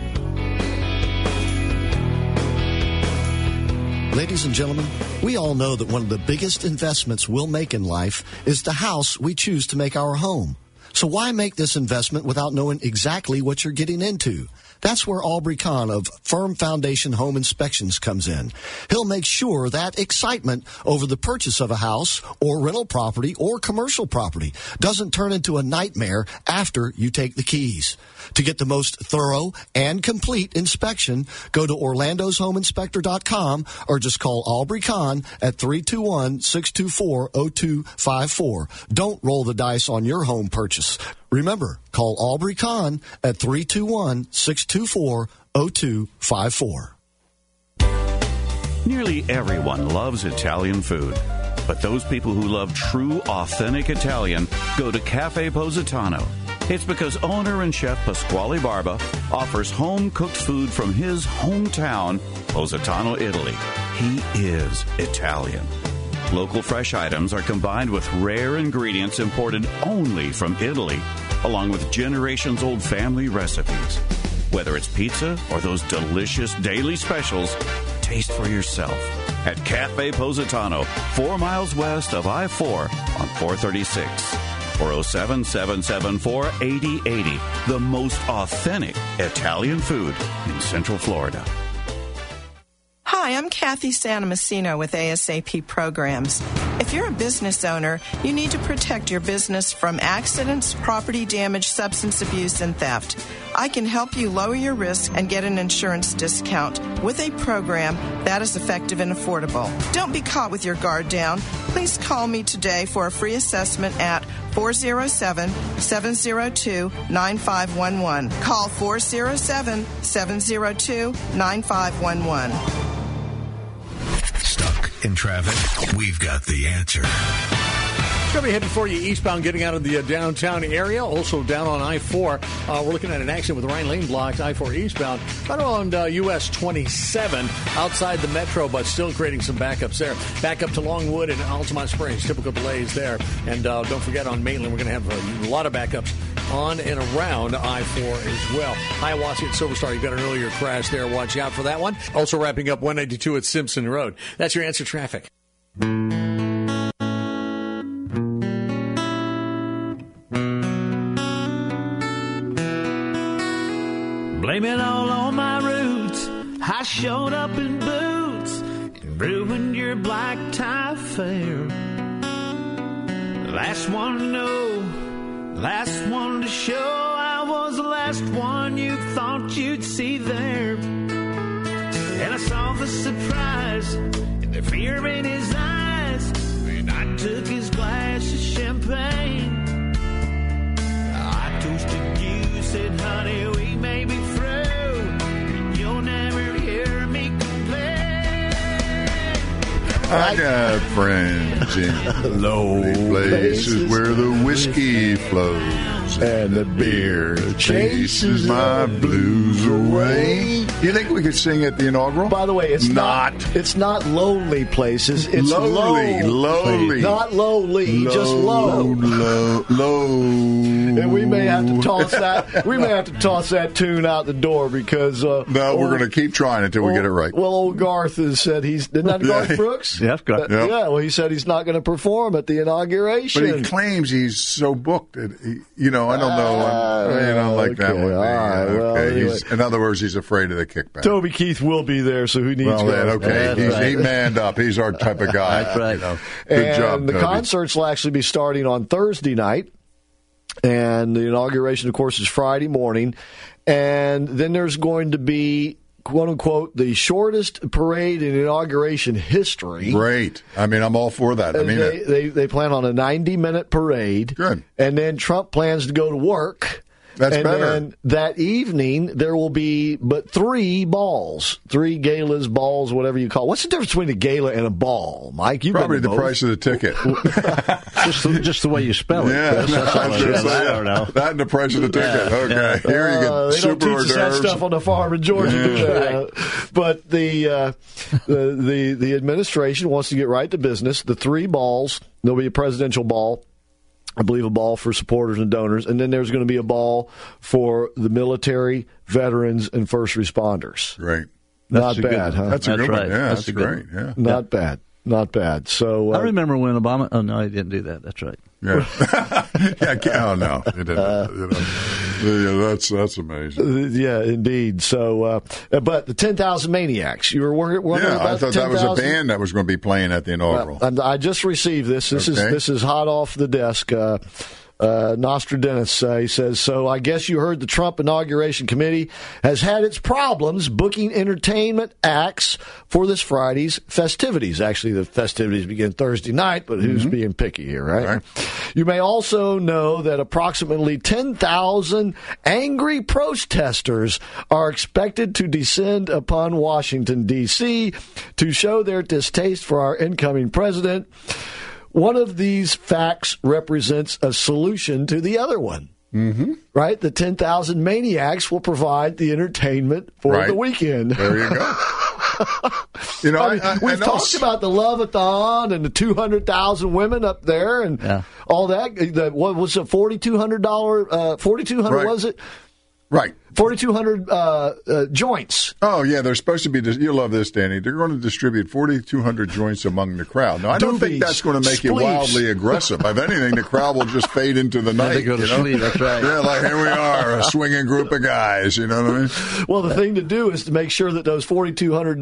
F: Ladies and gentlemen, we all know that one of the biggest investments we'll make in life is the house we choose to make our home. So why make this investment without knowing exactly what you're getting into? That's where Aubrey Kahn of Firm Foundation Home Inspections comes in. He'll make sure that excitement over the purchase of a house or rental property or commercial property doesn't turn into a nightmare after you take the keys. To get the most thorough and complete inspection, go to orlandoshomeinspector.com or just call Aubrey Kahn at 321-624-0254. Don't roll the dice on your home purchase. Remember, call Aubrey Kahn at 321-624-0254.
J: Nearly everyone loves Italian food, but those people who love true, authentic Italian go to Cafe Positano. It's because owner and chef Pasquale Barba offers home-cooked food from his hometown, Positano, Italy. He is Italian. Local fresh items are combined with rare ingredients imported only from Italy, along with generations-old family recipes. Whether it's pizza or those delicious daily specials, taste for yourself at Cafe Positano, 4 miles west of I-4 on 436. Or 07774-8080, the most authentic Italian food in Central Florida.
K: Hi, I'm Kathy Santomassino with ASAP Programs. If you're a business owner, you need to protect your business from accidents, property damage, substance abuse, and theft. I can help you lower your risk and get an insurance discount with a program that is effective and affordable. Don't be caught with your guard down. Please call me today for a free assessment at 407-702-9511. Call 407-702-9511.
G: Stuck in traffic? We've got the answer.
H: It's going to be headed for you eastbound, getting out of the downtown area. Also down on I-4. We're looking at an accident with the Rhine Lane blocked, I-4 eastbound. Right around US 27, outside the metro, but still creating some backups there. Back up to Longwood and Altamont Springs. Typical delays there. And don't forget, on Maitland, we're going to have a lot of backups on and around I-4 as well. Hiawassee at Silver Star, you've got an earlier crash there. Watch out for that one. Also wrapping up 192 at Simpson Road. That's your answer traffic.
L: Blame it all on my roots. I showed up in boots and ruined your black tie affair. Last one to know, last one to show. I was the last one you thought you'd see there. And I saw the surprise and the fear in his eyes when I took his glass of champagne. I toasted you, said, honey, we may be through, and you'll never hear me complain.
C: I got friends in lonely places where the whiskey flows and the beer chases my blues away. You think we could sing at the inaugural?
B: By the way, it's not lonely places. It's
C: lowly.
B: Not lowly, just low.
C: Low.
B: And we may have to toss that. We may have to toss that tune out the door because.
C: No, we're going to keep trying until we get it right.
B: Well, old Garth has said isn't that Garth Brooks?
D: Yes, Garth.
C: Yep.
B: Yeah, well, he said he's not going to perform at the inauguration.
C: But he claims he's so booked that I don't know. Like that one.
B: Right, well, anyway.
C: In other words, he's afraid of the kickback.
B: Toby Keith will be there, so who needs?
C: Well, then, okay,
B: right.
C: He manned up. He's our type of guy.
D: That's right.
C: Good
B: and
C: job,
B: the
C: Toby.
B: concerts will actually be starting on Thursday night. And the inauguration, of course, is Friday morning. And then there's going to be, quote unquote, the shortest parade in inauguration history.
C: Great. I mean, I'm all for that. I mean,
B: they plan on a 90-minute parade.
C: Good.
B: And then Trump plans to go to work.
C: That's
B: and
C: better.
B: then that evening, there will be but 3 balls, 3 galas, balls, whatever you call it. What's the difference between a gala and a ball, Mike? You've
C: Probably
B: been to
C: the
B: both.
C: price of the ticket.
D: just the way you spell it.
C: Yeah,
D: That's all it is. I don't know.
C: That and the price of the ticket. Okay, here you get
B: they
C: super
B: don't teach us that
C: hors d'oeuvres.
B: stuff on the farm in Georgia, do they? But the administration wants to get right to business. The 3 balls, there'll be a presidential ball, I believe a ball for supporters and donors, and then there's going to be a ball for the military, veterans, and first responders.
C: Great.
B: Not bad, huh?
C: That's a good
D: right.
C: one. Yeah,
D: That's
C: that's
D: a good
C: great. Yeah.
B: Not bad. Not bad. So
D: I remember when Obama. Oh no, he didn't do that. That's right.
C: Yeah. Oh no, it didn't. Yeah, that's amazing.
B: Yeah, indeed. So, but the 10,000 Maniacs. You were wondering
C: Yeah,
B: about
C: I thought
B: the
C: that was a
B: 10,000?
C: band that was going to be playing at the inaugural.
B: And I just received this. This is hot off the desk. Nostradamus, he says, so I guess you heard the Trump Inauguration Committee has had its problems booking entertainment acts for this Friday's festivities. Actually, the festivities begin Thursday night, but who's being picky here, right? You may also know that approximately 10,000 angry protesters are expected to descend upon Washington, D.C. to show their distaste for our incoming president. One of these facts represents a solution to the other one. Mm-hmm. Right? The 10,000 Maniacs will provide the entertainment for the weekend.
C: There you go. You know,
B: we've talked about the Love-a-thon and the 200,000 women up there and all that. What was it, $4,200? 4,200 was it?
C: Right.
B: 4,200 joints.
C: Oh, yeah, they're supposed to be, you'll love this, Danny, they're going to distribute 4,200 joints among the crowd. Now, I don't think that's going to make you wildly aggressive. If anything, the crowd will just fade into the night.
D: They go to sleep, that's right.
C: Yeah, like, here we are, a swinging group of guys, you know what I mean?
B: Well, the thing to do is to make sure that those $4,200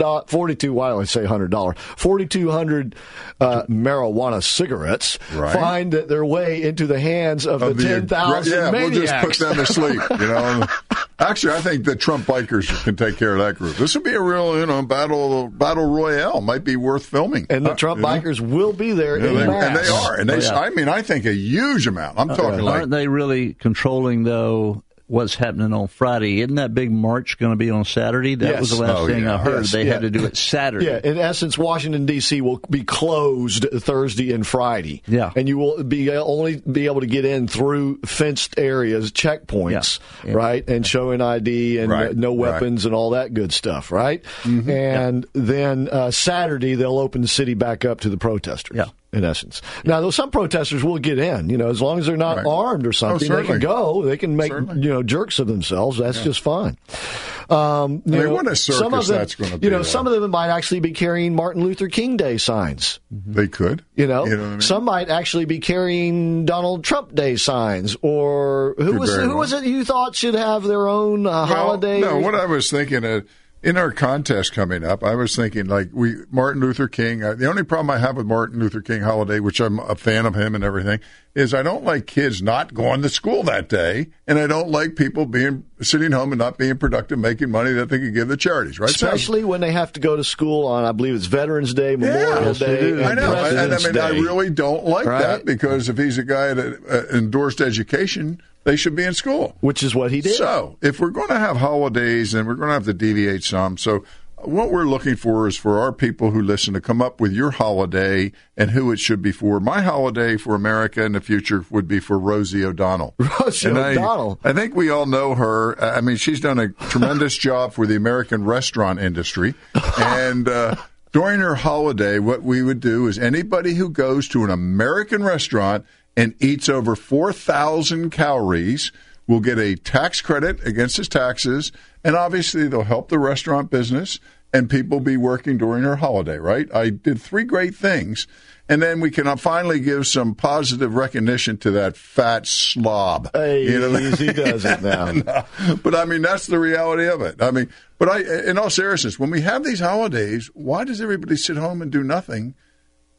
B: marijuana cigarettes find their way into the hands of the 10,000 maniacs.
C: We'll just put them to sleep, you know. Actually, I think the Trump bikers can take care of that group. This would be a real, battle royale. Might be worth filming.
B: And the Trump bikers will be there in mass.
C: And they are. And I think a huge amount. I'm talking
D: Aren't they really controlling, though, what's happening on Friday? Isn't that big march going to be on Saturday? That was the last thing I heard. They had to do it Saturday.
B: Yeah, in essence, Washington, D.C. will be closed Thursday and Friday.
D: Yeah.
B: And you will only be able to get in through fenced areas, checkpoints, right? And showing ID and no weapons and all that good stuff, right? Mm-hmm. And then Saturday, they'll open the city back up to the protesters. Yeah. In essence. Now, though some protesters will get in, as long as they're not armed or something, they can go. They can make, jerks of themselves. That's just fine.
C: What a circus that's going to be.
B: Some of them might actually be carrying Martin Luther King Day signs.
C: They could.
B: You know
C: what I mean?
B: Some might actually be carrying Donald Trump Day signs, or who was it you thought should have their own holiday?
C: No, what I was thinking in our contest coming up, I was thinking Martin Luther King. The only problem I have with Martin Luther King holiday, which I'm a fan of him and everything, is I don't like kids not going to school that day, and I don't like people sitting home and not being productive, making money that they can give to charities. Right?
B: Especially when they have to go to school on, I believe it's Veterans Day, Memorial Day, and
C: I know.
B: President's Day.
C: I really don't like that, because if he's a guy that endorsed education, they should be in school.
B: Which is what he did.
C: So, if we're going to have holidays, and we're going to have to deviate some, so what we're looking for is for our people who listen to come up with your holiday and who it should be for. My holiday for America in the future would be for Rosie O'Donnell.
B: Rosie O'Donnell.
C: I think we all know her. I mean, she's done a tremendous job for the American restaurant industry. And during her holiday, what we would do is anybody who goes to an American restaurant and eats over 4,000 calories will get a tax credit against his taxes, and obviously they'll help the restaurant business and people be working during her holiday, right? I did 3 great things, and then we can finally give some positive recognition to that fat slob.
B: Hey, he does it now.
C: No, but, I mean, that's the reality of it. I mean, but in all seriousness, when we have these holidays, why does everybody sit home and do nothing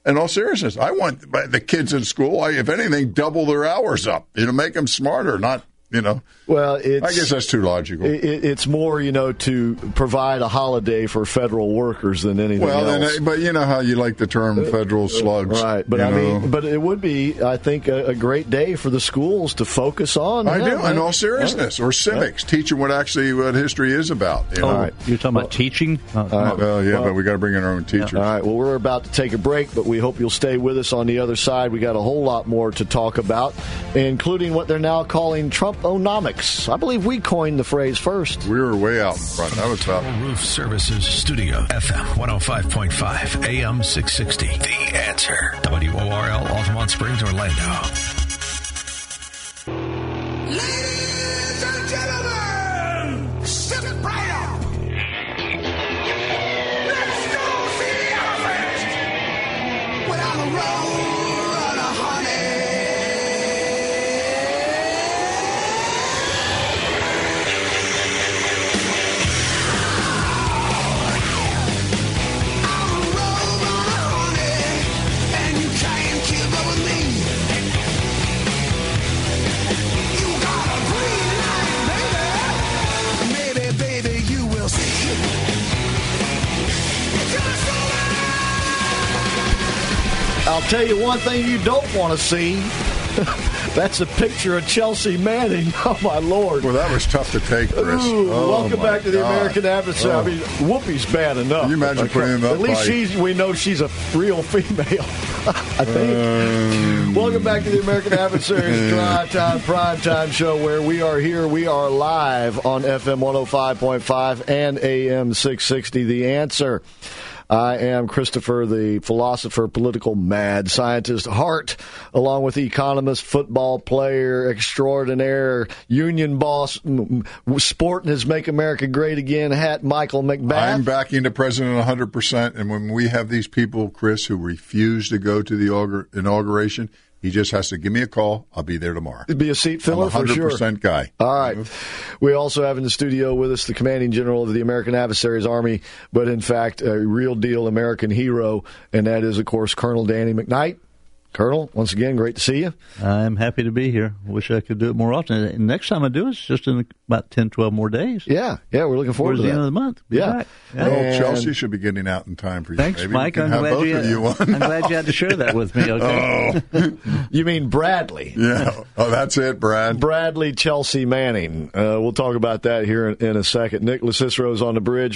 C: In all seriousness, I want the kids in school, if anything, double their hours up. Make them smarter, not.
B: Well,
C: I guess that's too logical.
B: It's more, to provide a holiday for federal workers than anything else.
C: But you know how you like the term federal slugs,
B: right? But but it would be, I think, a great day for the schools to focus on.
C: I do, in all seriousness, or civics, teaching what history is about.
D: All right, you're talking about teaching.
C: But we got to bring in our own teachers.
B: All right. Well, we're about to take a break, but we hope you'll stay with us on the other side. We got a whole lot more to talk about, including what they're now calling Trump-onomics. I believe we coined the phrase first.
C: We were way out in front. That was tough.
G: Roof Services Studio, FM 105.5, AM 660. The Answer. WORL, Altamont Springs, Orlando.
L: Ladies and gentlemen, step right up. Let's go see the elephant. Without a roll and a honey.
B: I'll tell you one thing you don't want to see. That's a picture of Chelsea Manning. Oh, my Lord.
C: Well, that was tough to take, Chris.
B: Welcome back to the American Adversary. I mean, Whoopi's bad enough.
C: Can you imagine putting him up?
B: At least we know she's a real female, I think. Welcome back to the American Adversary's Primetime Show, where we are here. We are live on FM 105.5 and AM 660. The Answer. I am Christopher, the philosopher, political mad scientist, Hart, along with economist, football player extraordinaire, union boss, sporting his Make America Great Again hat, Michael McBath.
C: I'm backing the president 100%, and when we have these people, Chris, who refuse to go to the inauguration, he just has to give me a call. I'll be there tomorrow.
B: It'd be a seat filler for sure.
C: 100% guy.
B: All right. We also have in the studio with us the commanding general of the American Adversaries Army, but in fact a real deal American hero, and that is, of course, Colonel Danny McKnight. Colonel, once again, great to see you.
D: I'm happy to be here. Wish I could do it more often. And next time I do it's just in about 10, 12 more days.
B: Yeah, we're looking forward to that.
D: Towards the end of the month.
B: Yeah.
C: Well, Chelsea should be getting out in time for you.
D: Thanks,
C: Maybe
D: Mike.
C: I'm glad
D: you had to share that with me. Okay.
B: You mean Bradley?
C: Yeah. Oh, that's it, Brad.
B: Bradley Chelsea Manning. We'll talk about that here in a second. Nick Locicero's on the bridge.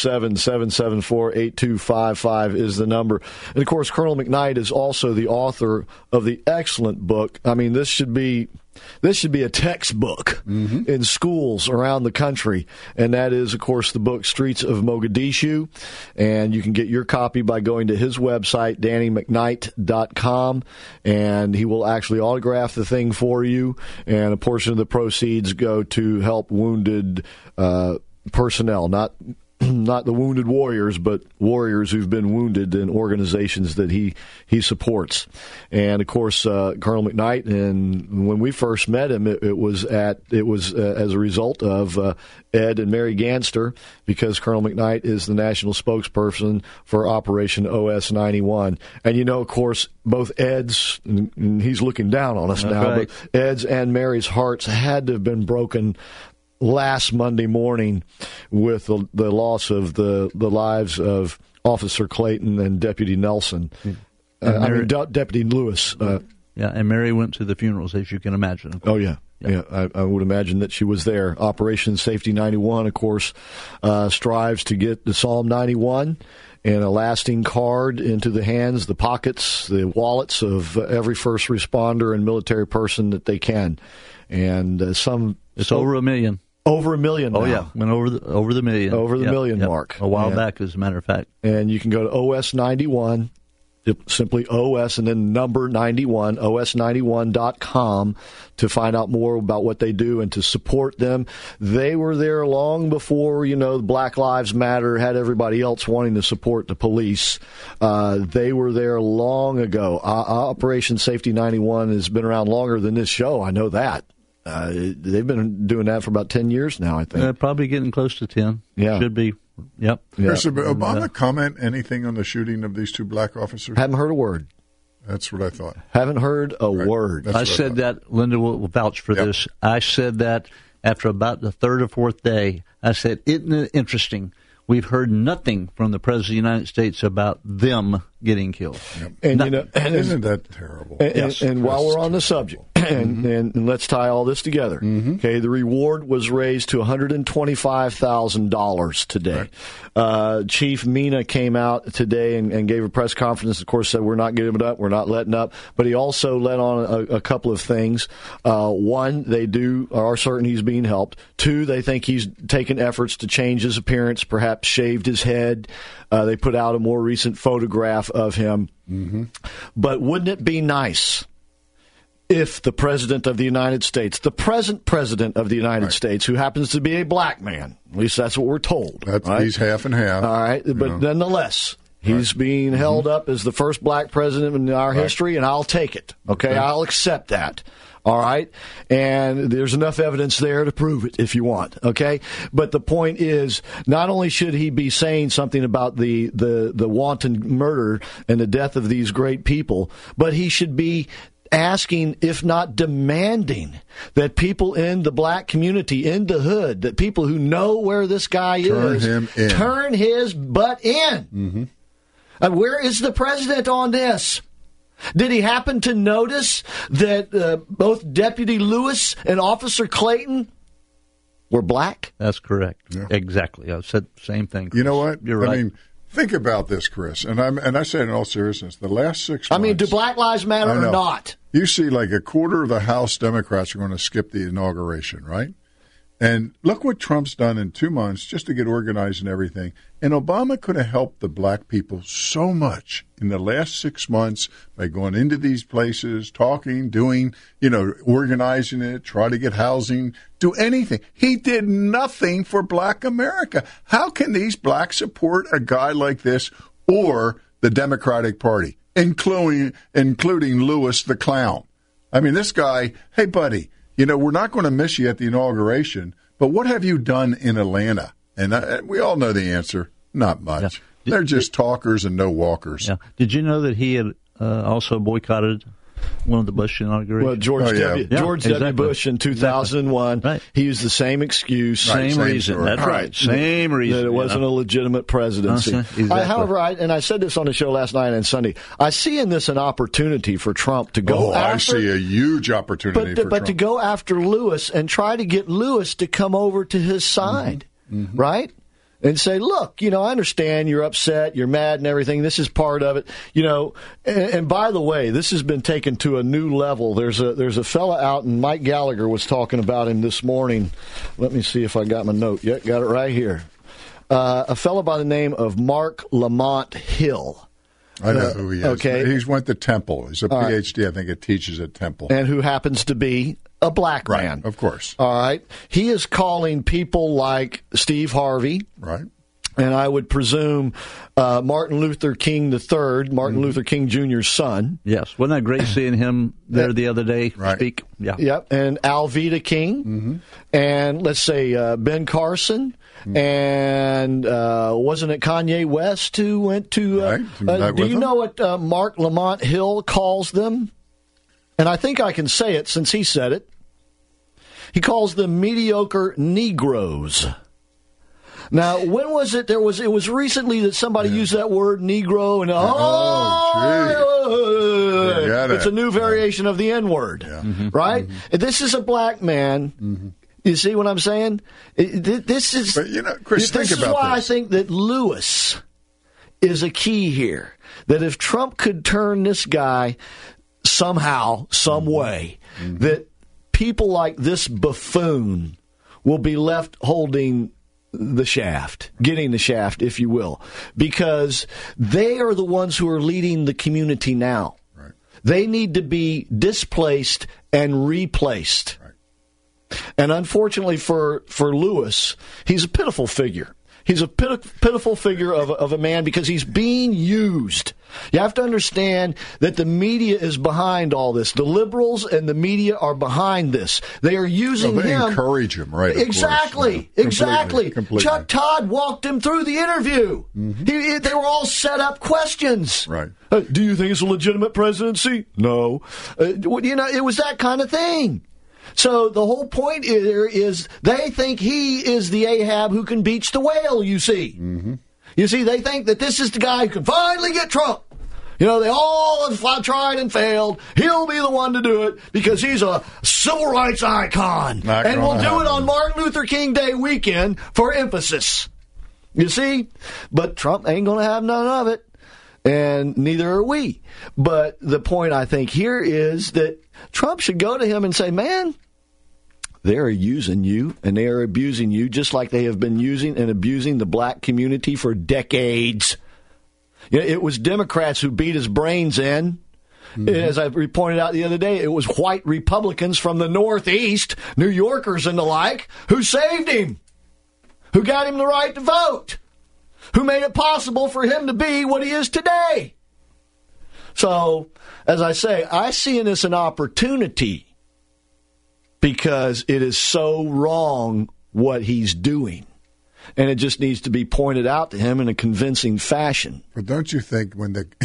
B: 407-774-8255 is the number. And, of course, Colonel McKnight is also the author of the excellent book. I mean, this should be a textbook in schools around the country, and that is, of course, the book Streets of Mogadishu, and you can get your copy by going to his website, DannyMcKnight.com, and he will actually autograph the thing for you, and a portion of the proceeds go to help wounded personnel, not the wounded warriors, but warriors who've been wounded in organizations that he supports. And of course, Colonel McKnight, and when we first met him, it was as a result of Ed and Mary Ganster, because Colonel McKnight is the national spokesperson for Operation OS-91. And of course, both Ed's, and he's looking down on us now,
D: right.
B: But Ed's and Mary's hearts had to have been broken last Monday morning with the loss of the lives of Officer Clayton and Deputy Nelson. Deputy Lewis.
D: And Mary went to the funerals, as you can imagine.
B: Oh, yeah. Yeah, I would imagine that she was there. Operation Safety 91, of course, strives to get the Psalm 91 and a lasting card into the hands, the pockets, the wallets of every first responder and military person that they can. And it's over
D: $1 million.
B: Over $1 million now.
D: Oh, yeah. Went over the million.
B: Over the million mark.
D: A while back, as a matter of fact.
B: And you can go to OS91, simply OS and then number 91, os91.com, to find out more about what they do and to support them. They were there long before, Black Lives Matter had everybody else wanting to support the police. They were there long ago. Operation Safety 91 has been around longer than this show. I know that. They've been doing that for about 10 years now, I think.
D: Probably getting close to 10.
B: Yeah.
D: Should be. Yep.
C: Chris, did Obama comment anything on the shooting of these 2 black officers?
B: Haven't heard a word.
C: That's what I thought.
B: Haven't heard a word.
D: I said that. Linda will vouch for this. I said that after about the 3rd or 4th day. I said, isn't it interesting? We've heard nothing from the President of the United States about them getting killed.
C: Yep.
B: And
C: nothing. Isn't that terrible?
B: And while we're on the subject, and let's tie all this together. Okay, the reward was raised to $125,000 today. Right. Chief Mina came out today and gave a press conference. Of course, said we're not giving it up, we're not letting up. But he also let on a couple of things. One, they are certain he's being helped. 2, they think he's taken efforts to change his appearance, perhaps shaved his head. They put out a more recent photograph of him. But wouldn't it be nice if the President of the United States, the present President of the United States, who happens to be a black man, at least that's what we're told. Right?
C: He's half and half.
B: All right, but nonetheless, he's being held up as the first black president in our history, and I'll take it. Okay, I'll accept that. All right? And there's enough evidence there to prove it if you want. Okay? But the point is, not only should he be saying something about the wanton murder and the death of these great people, but he should be asking, if not demanding, that people in the black community, in the hood, that people who know where this guy turn his butt in. Where is the president on this? Did he happen to notice that both Deputy Lewis and Officer Clayton were black?
D: That's correct. Yeah. Exactly. I said the same thing, Chris.
C: You know what?
D: You're right.
C: I mean, think about this, Chris, and I say it in all seriousness. The last 6 months.
B: I mean, do Black Lives Matter or not?
C: You see, like a quarter of the House Democrats are going to skip the inauguration, right? And look what Trump's done in 2 months just to get organized and everything. And Obama could have helped the black people so much in the last 6 months by going into these places, talking, doing, organizing it, try to get housing, do anything. He did nothing for black America. How can these blacks support a guy like this or the Democratic Party, including Lewis the clown? I mean, this guy, hey, buddy, we're not going to miss you at the inauguration, but what have you done in Atlanta? And we all know the answer. Not much. Yeah. They're just talkers and no walkers.
D: Yeah. Did you know that he had also boycotted one of the Bush inaugurations?
B: Well, George W. Bush in 2001, right. He used the same excuse.
D: Same reason. That's right. Same reason.
B: That it wasn't a legitimate presidency. Exactly. However, I said this on the show last night and Sunday, I see in this an opportunity for Trump to go after.
C: I see a huge opportunity for Trump.
B: But to go after Lewis and try to get Lewis to come over to his side, right? And say, look, I understand you're upset, you're mad and everything. This is part of it. And by the way, this has been taken to a new level. There's a fella out, and Mike Gallagher was talking about him this morning. Let me see if I got my note yet. Got it right here. A fella by the name of Mark Lamont Hill.
C: I know who he is. Okay. He's went to Temple. He's a PhD, I think it teaches at Temple.
B: And who happens to be a black man.
C: Of course.
B: All right. He is calling people like Steve Harvey.
C: Right.
B: And I would presume Martin Luther King III, Martin Luther King Jr.'s son.
D: Yes. Wasn't that great seeing him there the other day speak?
B: Yeah. Yep. And Alveda King. And let's say Ben Carson. And wasn't it Kanye West who went to... do you know what Mark Lamont Hill calls them? And I think I can say it since he said it. He calls them mediocre Negroes. Now, when was it? It was recently that somebody used that word Negro, and it's a new variation of the N-word, right? This is a black man. You see what I'm saying? This is.
C: But Chris, think about this. This is why
B: I think that Lewis is a key here. That if Trump could turn this guy somehow, some way, that people like this buffoon will be left holding the shaft, getting the shaft, if you will, because they are the ones who are leading the community now.
C: Right.
B: They need to be displaced and replaced. Right. And unfortunately for Lewis, he's a pitiful figure. He's a pitiful figure of a man because he's being used. You have to understand that the media is behind all this. The liberals and the media are behind this. They are using
C: they
B: him.
C: encourage him, right?
B: Exactly.
C: Yeah.
B: Exactly.
C: Completely.
B: Chuck Todd walked him through the interview. Mm-hmm. They were all set up questions.
C: Right.
B: Do you think it's a legitimate presidency? No. It was that kind of thing. So the whole point here is they think he is the Ahab who can beach the whale, you see. Mm-hmm. You see, they think that this is the guy who can finally get Trump. They all have tried and failed. He'll be the one to do it because he's a civil rights icon. And we'll do it on Martin Luther King Day weekend for emphasis. You see? But Trump ain't going to have none of it. And neither are we. But the point, I think, here is that Trump should go to him and say, man, they're using you and they are abusing you just like they have been using and abusing the black community for decades. It was Democrats who beat his brains in. Mm-hmm. As I pointed out the other day, it was white Republicans from the Northeast, New Yorkers and the like, who saved him, who got him the right to vote, who made it possible for him to be what he is today. So, as I say, I see in this an opportunity because it is so wrong what he's doing. And it just needs to be pointed out to him in a convincing fashion.
C: But don't you think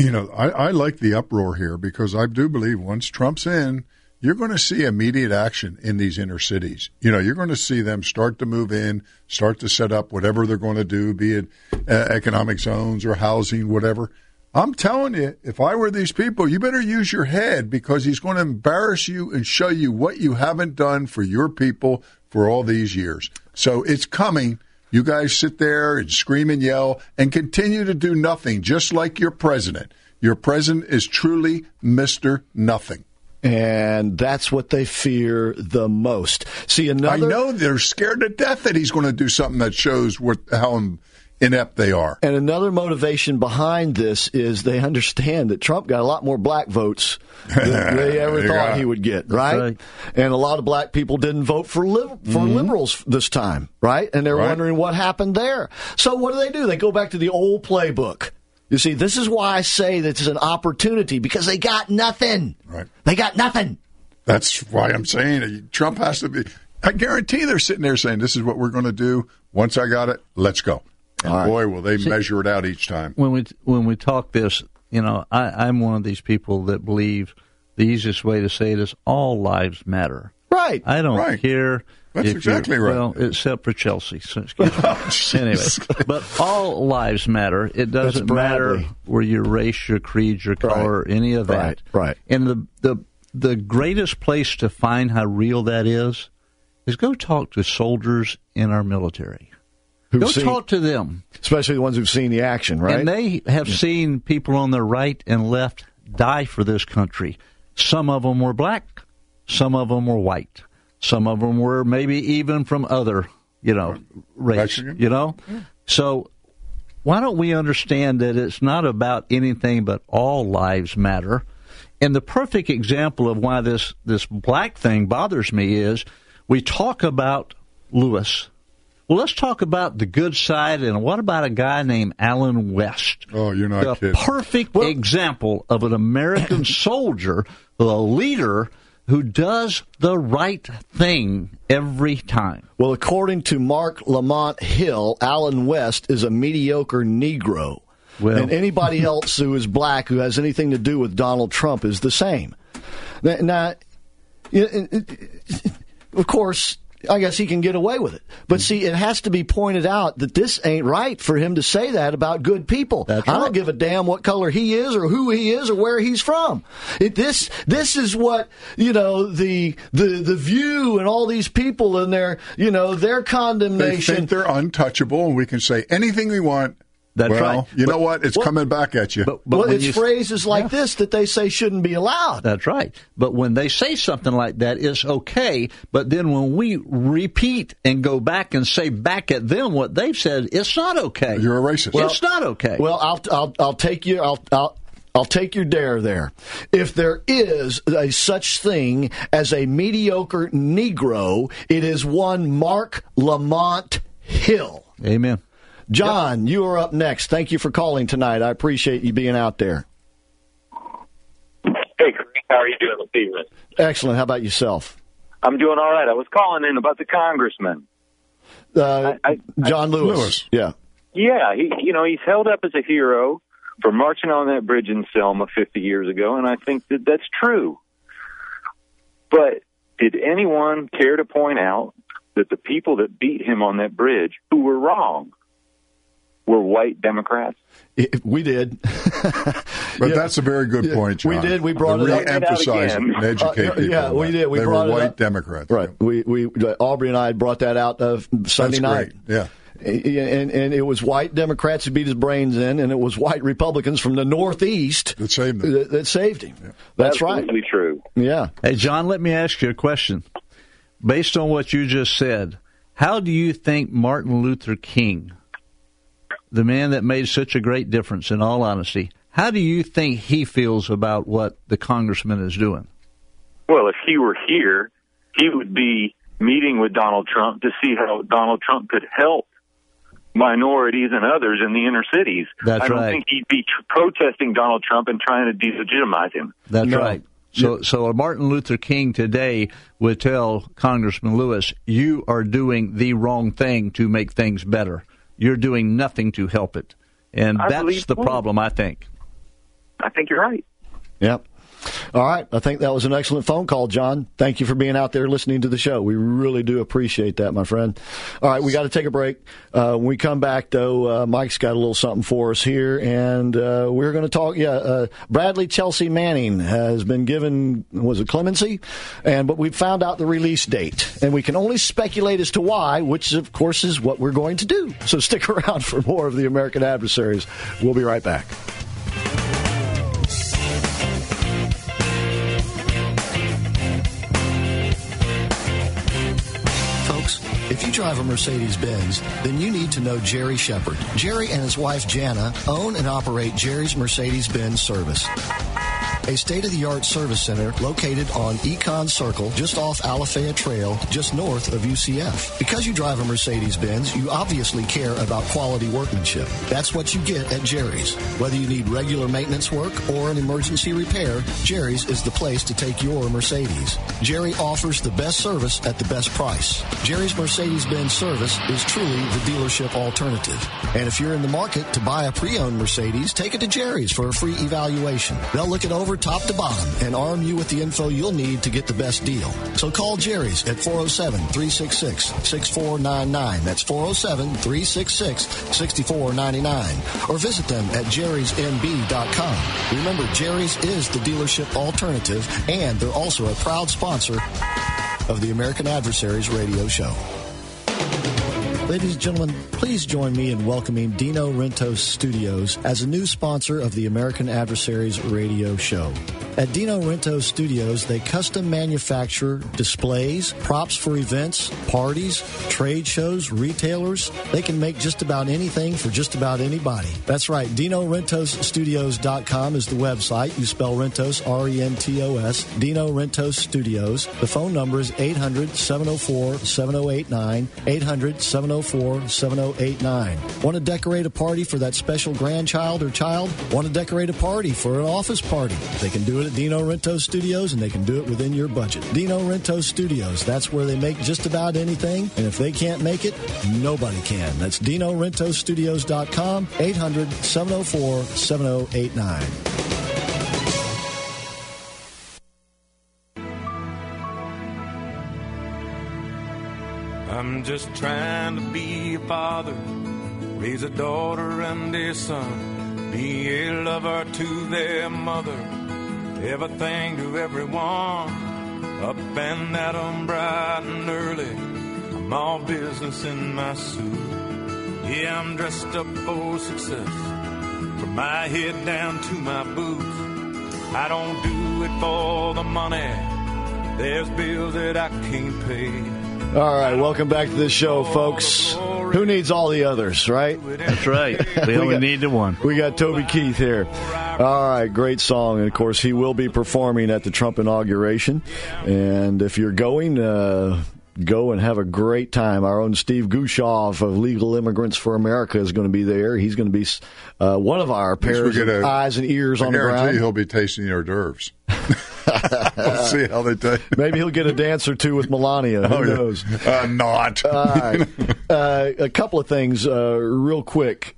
C: I like the uproar here because I do believe once Trump's in, you're going to see immediate action in these inner cities. You're going to see them start to move in, start to set up whatever they're going to do, be it economic zones or housing, whatever. I'm telling you, if I were these people, you better use your head because he's going to embarrass you and show you what you haven't done for your people for all these years. So it's coming. You guys sit there and scream and yell and continue to do nothing, just like your president. Your president is truly Mr. Nothing.
B: And that's what they fear the most. See, I
C: know they're scared to death that he's going to do something that shows how inept they are.
B: And another motivation behind this is they understand that Trump got a lot more black votes than they ever thought he would get, right? And a lot of black people didn't vote for liberals this time, right? And they're wondering what happened there. So what do? They go back to the old playbook. You see, this is why I say that it's an opportunity, because they got nothing.
C: Right.
B: They got nothing.
C: That's why I'm saying Trump has to be. I guarantee they're sitting there saying, this is what we're going to do. Once I got it, let's go. And boy, will they measure it out each time.
D: When we talk this, I'm one of these people that believe the easiest way to say it is all lives matter.
B: Right.
D: I don't care.
C: That's exactly right.
D: Well, except for Chelsea. So anyway, but all lives matter. It doesn't matter where your race, your creed, your color, any of that.
B: Right.
D: And the greatest place to find how real that is go talk to soldiers in our military. Talk to them.
B: Especially the ones who've seen the action, right?
D: And they have seen people on the right and left die for this country. Some of them were black. Some of them were white. Some of them were maybe even from other, race, So why don't we understand that it's not about anything but all lives matter? And the perfect example of why this black thing bothers me is we talk about Lewis. Well, let's talk about the good side, and what about a guy named Allen West?
C: Oh, you're not kidding.
D: The perfect example of an American soldier, a leader who does the right thing every time.
B: Well, according to Mark Lamont Hill, Allen West is a mediocre Negro. And anybody else who is black who has anything to do with Donald Trump is the same. Now, of course, I guess he can get away with it. But see, it has to be pointed out that this ain't right for him to say that about good people. I don't give a damn what color he is or who he is or where he's from. This is what, the View and all these people and their condemnation.
C: They think they're untouchable and we can say anything we want.
D: That's right.
C: You know what? It's coming back at you.
B: But it's phrases like this that they say shouldn't be allowed.
D: That's right. But when they say something like that, it's okay. But then when we repeat and go back and say back at them what they've said, it's not okay.
C: You're a racist.
D: Well, it's not okay.
B: Well, I'll take you. I'll take your dare there. If there is a such thing as a mediocre Negro, it is one Mark Lamont Hill.
D: Amen.
B: John, you are up next. Thank you for calling tonight. I appreciate you being out there.
M: Hey, Chris, how are you doing this evening?
B: Excellent. How about yourself?
M: I'm doing all right. I was calling in about the congressman.
B: John Lewis. Yeah.
M: Yeah, he's held up as a hero for marching on that bridge in Selma 50 years ago, and I think that that's true. But did anyone care to point out that the people that beat him on that bridge, who were wrong, were white Democrats?
B: We did.
C: But that's a very good point, John.
B: We did. We brought it up.
C: Re-emphasize it and educate people.
B: Yeah, we did. We
C: they
B: brought
C: were white
B: it up.
C: Democrats.
B: Right. We Aubrey and I brought that out Sunday night.
C: Great. Yeah.
B: And it was white Democrats who beat his brains in, and it was white Republicans from the Northeast
C: that saved him.
B: That saved him. Yeah. That's right.
M: Absolutely true.
B: Yeah.
D: Hey, John, let me ask you a question. Based on what you just said, how do you think Martin Luther King, the man that made such a great difference, in all honesty, how do you think he feels about what the congressman is doing?
M: Well, if he were here, he would be meeting with Donald Trump to see how Donald Trump could help minorities and others in the inner cities.
D: That's
M: I don't
D: right.
M: think he'd be protesting Donald Trump and trying to delegitimize him.
D: That's right. So Martin Luther King today would tell Congressman Lewis, you are doing the wrong thing to make things better. You're doing nothing to help it. And that's the problem, I think.
M: I think you're right.
B: Yep. All right. I think that was an excellent phone call, John. Thank you for being out there listening to the show. We really do appreciate that, my friend. All right. We got to take a break. When we come back, though, Mike's got a little something for us here, and we're going to talk. Bradley Chelsea Manning has been given, was it clemency? But we found out the release date, and we can only speculate as to why, which, of course, is what we're going to do. So stick around for more of the American Adversaries. We'll be right back.
F: If you drive a Mercedes-Benz, then you need to know Jerry Shepard. Jerry and his wife Jana own and operate Jerry's Mercedes-Benz Service, a state-of-the-art service center located on Econ Circle, just off Alafaya Trail, just north of UCF. Because you drive a Mercedes-Benz, you obviously care about quality workmanship. That's what you get at Jerry's. Whether you need regular maintenance work or an emergency repair, Jerry's is the place to take your Mercedes. Jerry offers the best service at the best price. Jerry's Mercedes-Benz Service is truly the dealership alternative. And if you're in the market to buy a pre-owned Mercedes, take it to Jerry's for a free evaluation. They'll look it over top to bottom and arm you with the info you'll need to get the best deal. So call Jerry's at 407-366-6499. That's 407-366-6499. Or visit them at jerrysmb.com. Remember, Jerry's is the dealership alternative, and they're also a proud sponsor of the American Adversaries radio show. Ladies and gentlemen, please join me in welcoming Dino Rentos Studios as a new sponsor of the American Adversaries radio show. At Dino Rentos Studios, they custom manufacture displays, props for events, parties, trade shows, retailers. They can make just about anything for just about anybody. That's right. DinoRentosStudios.com is the website. You spell Rentos, R-E-N-T-O-S, Dino Rentos Studios. The phone number is 800-704-7089, 800-704-7089. Want to decorate a party for that special grandchild or child? Want to decorate a party for an office party? They can do it at Dino Rentos Studios, and they can do it within your budget. Dino Rentos Studios, that's where they make just about anything, and if they can't make it, nobody can. That's DinoRentosStudios.com, 800-704-7089.
L: I'm just trying to be a father, raise a daughter and a son, be a lover to their mother, everything to everyone, up and at 'em bright and early, I'm all business in my suit. Yeah, I'm dressed up for success, from my head down to my boots. I don't do it for the money, there's bills that I can't pay.
B: All right, welcome back to the show, folks. Who needs all the others, right?
D: That's right. We only need the one.
B: We got Toby Keith here. All right, great song. And, of course, he will be performing at the Trump inauguration. And if you're going, Go and have a great time. Our own Steve Gushoff of Legal Immigrants for America is going to be there. He's going to be one of our pairs of eyes and ears on the ground. I
C: guarantee he'll be tasting hors d'oeuvres. We'll see how they take.
B: Maybe he'll get a dance or two with Melania. Who knows?
C: Not.
B: All right. A couple of things real quick.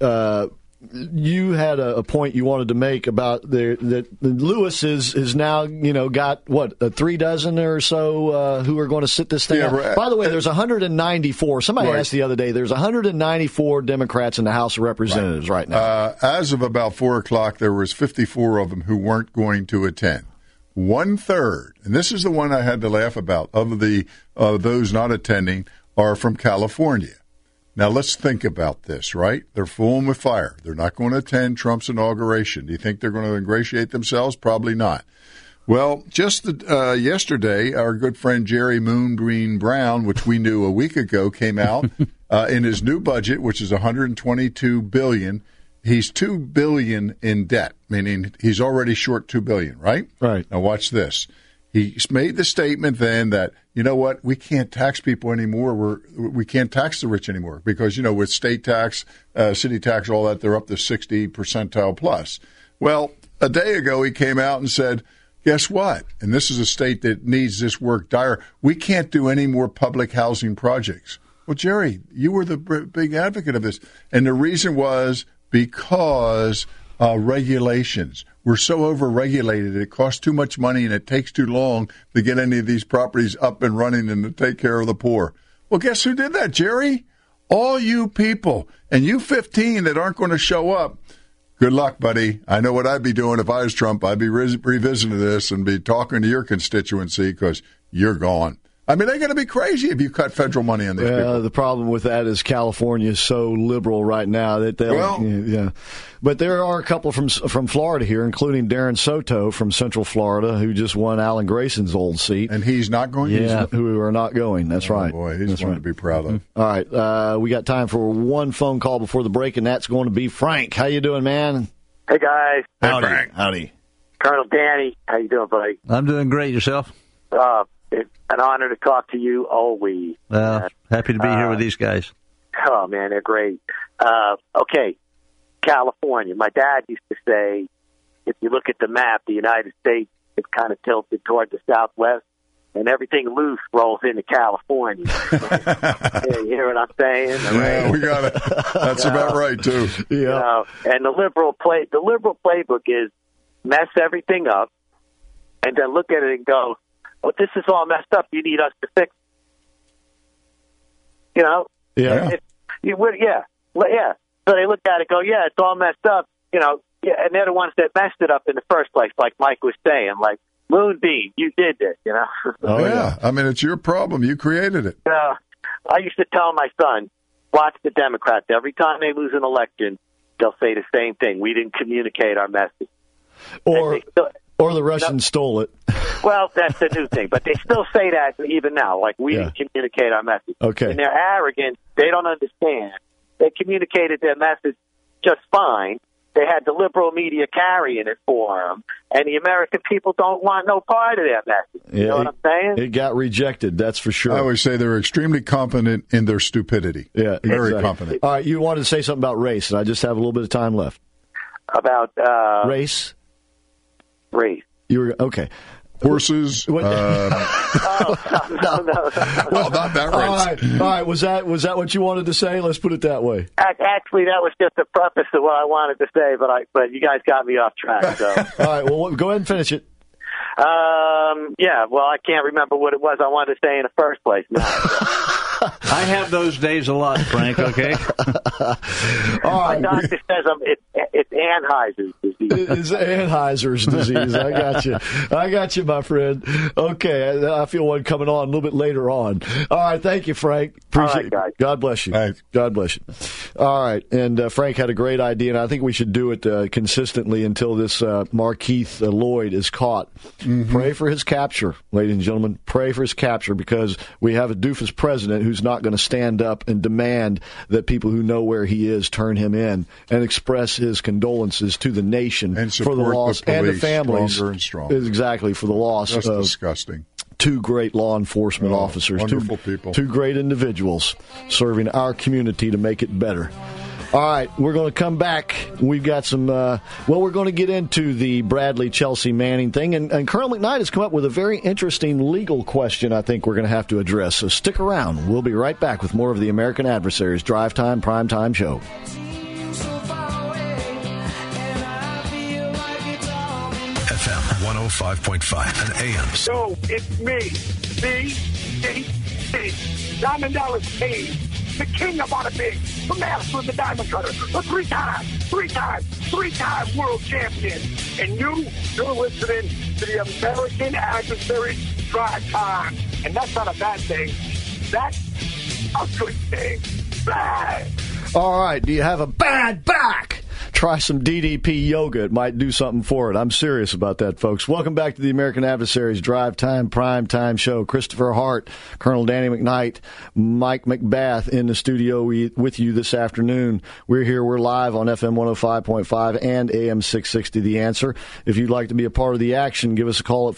B: You had a point you wanted to make about that Lewis is now, got, 3 dozen or so who are going to sit this thing out.
C: Right.
B: By the way, there's 194. Somebody asked the other day, there's 194 Democrats in the House of Representatives right now.
C: As of about 4 o'clock, there was 54 of them who weren't going to attend. 1/3, and this is the one I had to laugh about, of the those not attending are from California. Now, let's think about this, right? They're fooling with fire. They're not going to attend Trump's inauguration. Do you think they're going to ingratiate themselves? Probably not. Well, just yesterday, our good friend Jerry Moongreen Brown, which we knew a week ago, came out in his new budget, which is $122 billion. He's $2 billion in debt, meaning he's already short $2 billion, right?
B: Right.
C: Now, watch this. He made the statement then that, you know what, we can't tax people anymore. We can't tax the rich anymore because, with state tax, city tax, all that, they're up to 60 percentile plus. Well, a day ago he came out and said, guess what? And this is a state that needs this work dire. We can't do any more public housing projects. Well, Jerry, you were the big advocate of this. And the reason was because regulations. We're so overregulated. It costs too much money and it takes too long to get any of these properties up and running and to take care of the poor. Well, guess who did that, Jerry? All you people. And you 15 that aren't going to show up. Good luck, buddy. I know what I'd be doing if I was Trump. I'd be revisiting this and be talking to your constituency because you're gone. I mean, they're going to be crazy if you cut federal money on these people.
B: The problem with that is California is so liberal right now that they'll. But there are a couple from Florida here, including Darren Soto from Central Florida, who just won Alan Grayson's old seat.
C: And he's not going?
B: Yeah, who are not going. That's right.
C: Boy, he's one to be proud of.
B: All right. We got time for one phone call before the break, and that's going to be Frank. How you doing, man?
N: Hey, guys.
B: Howdy.
C: Frank.
B: Howdy.
N: Colonel Danny. How you doing, buddy?
D: I'm doing great. Yourself?
N: It's an honor to talk to you always.
D: Happy to be here with these guys.
N: Oh, man, they're great. Okay, California. My dad used to say, if you look at the map, the United States is kind of tilted toward the southwest, and everything loose rolls into California. You hear what I'm saying?
C: Yeah, we got it. That's about right, too.
B: Yeah.
N: And the liberal playbook is mess everything up, and then look at it and go, well, this is all messed up. You need us to fix it.
B: Yeah.
N: Yeah. So they look at it and go, yeah, it's all messed up. And they're the ones that messed it up in the first place, like Mike was saying. Like, Moonbeam, you did this,
C: Oh, yeah. I mean, it's your problem. You created it.
N: I used to tell my son, watch the Democrats. Every time they lose an election, they'll say the same thing. We didn't communicate our message.
B: Or the Russians stole it.
N: Well, that's the new thing. But they still say that even now, like we didn't communicate our message.
B: Okay.
N: And they're arrogant. They don't understand. They communicated their message just fine. They had the liberal media carrying it for them. And the American people don't want no part of their message. You know what I'm saying?
B: It got rejected, that's for sure.
C: I always say they're extremely competent in their stupidity.
B: Yeah,
C: very competent.
B: All right, you wanted to say something about race, and I just have a little bit of time left.
N: About
B: race?
N: Race.
B: You were okay.
C: Horses.
N: No.
C: Well, not that race.
B: All right. Was that what you wanted to say? Let's put it that way.
N: Actually, that was just the preface of what I wanted to say, but you guys got me off track. So.
B: All right. Well, go ahead and finish it.
N: Yeah. Well, I can't remember what it was I wanted to say in the first place. Now,
D: I have those days a lot, Frank. Okay.
B: All right.
N: My doctor says it's Anheuser's disease.
B: It's Anheuser's disease. I got you, my friend. Okay, I feel one coming on a little bit later on. All right, thank you, Frank. Appreciate it.
N: Guys.
B: God bless you.
C: Thanks.
B: God bless you. All right, and Frank had a great idea, and I think we should do it consistently until this Markeith Lloyd is caught. Mm-hmm. Pray for his capture, ladies and gentlemen. Pray for his capture because we have a doofus president who's not going to stand up and demand that people who know where he is turn him in and express his condolences to the nation
C: and
B: for the loss
C: the police,
B: and the families.
C: Stronger and stronger.
B: Exactly, for the loss
C: That's
B: of
C: disgusting.
B: two great law enforcement officers.
C: Wonderful people.
B: Two great individuals serving our community to make it better. All right, we're going to come back. We've got some, we're going to get into the Bradley-Chelsea Manning thing. And Colonel McKnight has come up with a very interesting legal question I think we're going to have to address. So stick around. We'll be right back with more of the American Adversaries Drive Time Primetime Show.
G: FM 105.5 and AM.
O: So it's me, B.C. Diamond Dallas Page, the king of bada big, the master of the diamond cutter, a three-time world champion. And you're listening to the American Adversaries Drive Time. And that's not a bad thing. That's a good thing. Bad.
B: All right, do you have a bad back? Try some DDP yoga. It might do something for it. I'm serious about that, folks. Welcome back to the American Adversaries Drive Time Prime Time Show. Christopher Hart, Colonel Danny McKnight, Mike McBath in the studio with you this afternoon. We're here. We're live on FM 105.5 and AM 660, The Answer. If you'd like to be a part of the action, give us a call at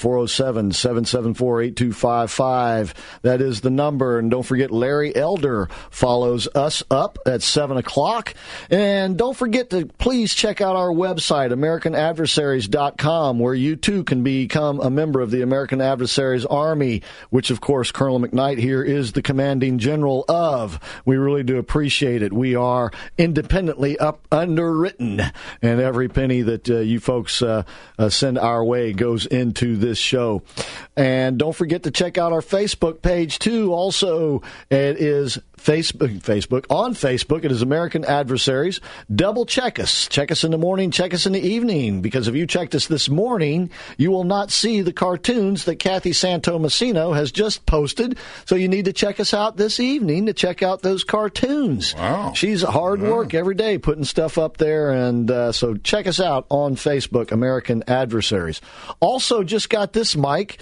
B: 407-774-8255. That is the number. And don't forget, Larry Elder follows us up at 7 o'clock. And don't forget to please check out our website, AmericanAdversaries.com, where you too can become a member of the American Adversaries Army, which, of course, Colonel McKnight here is the commanding general of. We really do appreciate it. We are independently underwritten, and every penny that you folks send our way goes into this show. And don't forget to check out our Facebook page, too. Also, it is Facebook. On Facebook, it is American Adversaries. Double check us. Check us in the morning, check us in the evening, because if you checked us this morning, you will not see the cartoons that Kathy Santomassino has just posted. So you need to check us out this evening to check out those cartoons.
C: Wow.
B: She's hard work every day putting stuff up there, and so check us out on Facebook, American Adversaries. Also, just got this, Mike,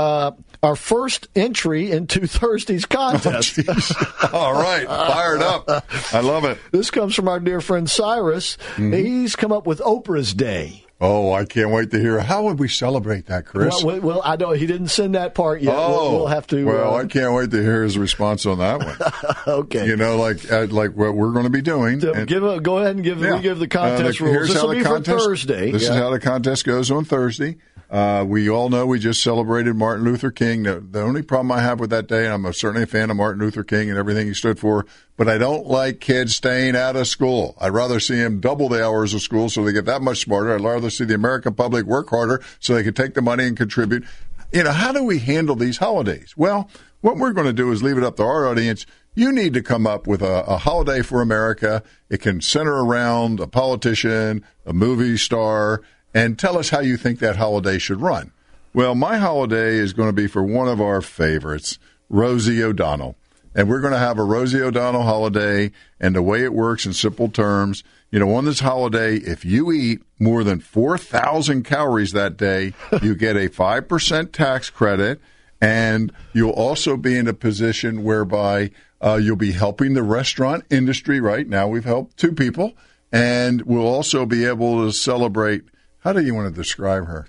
B: our first entry into Thursday's contest.
C: All right, fired up. I love it.
B: This comes from our dear friend Cyrus. Mm-hmm. He's come up with Oprah's Day.
C: Oh, I can't wait to hear. How would we celebrate that, Chris?
B: Well, I don't. He didn't send that part yet. We'll have to.
C: Well, I can't wait to hear his response on that one.
B: Okay.
C: You know, like what we're going to be doing.
B: So go ahead and give the contest rules. This will be for Thursday.
C: This is how the contest goes on Thursday. We all know we just celebrated Martin Luther King. The only problem I have with that day, and I'm certainly a fan of Martin Luther King and everything he stood for, but I don't like kids staying out of school. I'd rather see them double the hours of school so they get that much smarter. I'd rather see the American public work harder so they can take the money and contribute. You know, how do we handle these holidays? Well, what we're going to do is leave it up to our audience. You need to come up with a holiday for America. It can center around a politician, a movie star, and tell us how you think that holiday should run. Well, my holiday is going to be for one of our favorites, Rosie O'Donnell. And we're going to have a Rosie O'Donnell holiday, and the way it works in simple terms, you know, on this holiday, if you eat more than 4,000 calories that day, you get a 5% tax credit, and you'll also be in a position whereby you'll be helping the restaurant industry. Right now we've helped 2 people, and we'll also be able to celebrate. How do you want to describe her?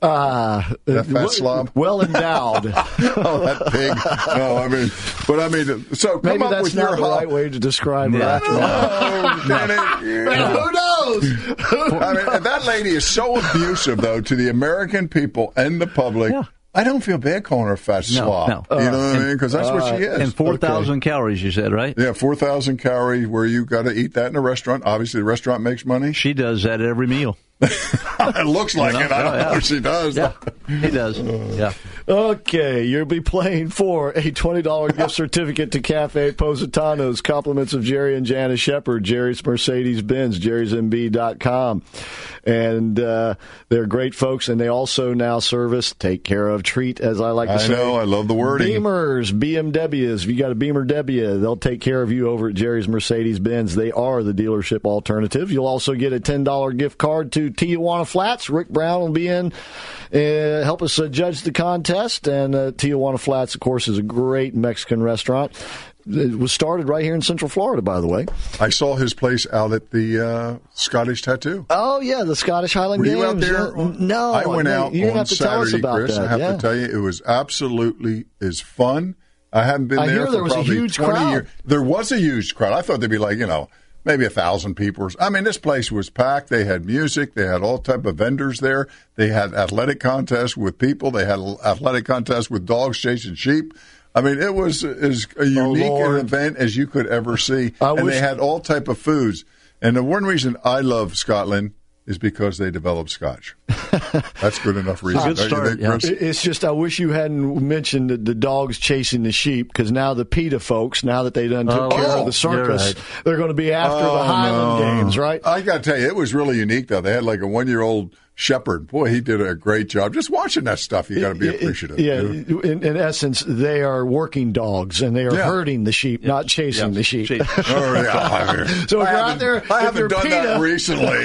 C: That fat slob?
B: Well endowed.
C: Oh, that pig. No, so come
B: maybe
C: up
B: that's
C: with
B: not
C: your
B: the right way to describe her. After
C: Oh, Danny.
B: Who knows?
C: That lady is so abusive, though, to the American people and the public. Yeah. I don't feel bad calling her a fat slob.
D: No.
C: You know what I mean? Because that's what she is.
D: And 4,000 calories, you said, right?
C: Yeah, 4,000 calories where you got to eat that in a restaurant. Obviously, the restaurant makes money.
D: She does that at every meal.
C: It looks like it. I don't know if she does.
D: Yeah, he does. Yeah.
B: Okay, you'll be playing for a $20 gift certificate to Cafe Positano's. Compliments of Jerry and Janice Shepard, Jerry's Mercedes-Benz, jerrysmb.com. And they're great folks, and they also now service, take care of, treat, as I like to say.
C: I know, I love the wording.
B: Beamers, BMWs. If you got a Beamer W, they'll take care of you over at Jerry's Mercedes-Benz. They are the dealership alternative. You'll also get a $10 gift card to Tijuana Flats. Rick Brown will be in, help us judge the contest. West, and Tijuana Flats, of course, is a great Mexican restaurant. It was started right here in Central Florida, by the way.
C: I saw his place out at the Scottish Tattoo.
B: Oh, yeah, the Scottish Highland Games.
C: Were you out there?
B: No.
C: I went out
B: You're
C: on
B: to
C: Saturday,
B: tell us about
C: Chris.
B: that.
C: I have to tell you, it was absolutely as fun. I haven't been there for
B: was
C: probably
B: a huge
C: 20
B: crowd.
C: years. There was a huge crowd. I thought there'd be like, maybe 1,000 people. I mean, this place was packed. They had music. They had all type of vendors there. They had athletic contests with people. They had athletic contests with dogs chasing sheep. I mean, it was as a unique an event as you could ever see. They had all type of foods. And the one reason I love Scotland is because they developed Scotch. That's good enough reason.
B: Good start, It's just I wish you hadn't mentioned the dogs chasing the sheep, because now the PETA folks, now that they done took care of the circus, they're going to be after the Highland Games, right?
C: I got to tell you, it was really unique, though. They had like a 1-year-old shepherd. Boy, he did a great job. Just watching that stuff, you got to be appreciative.
B: Yeah, in essence, they are working dogs, and they are herding the sheep, not chasing the sheep.
C: So if
B: you're out there,
C: I haven't done
B: PETA,
C: that recently.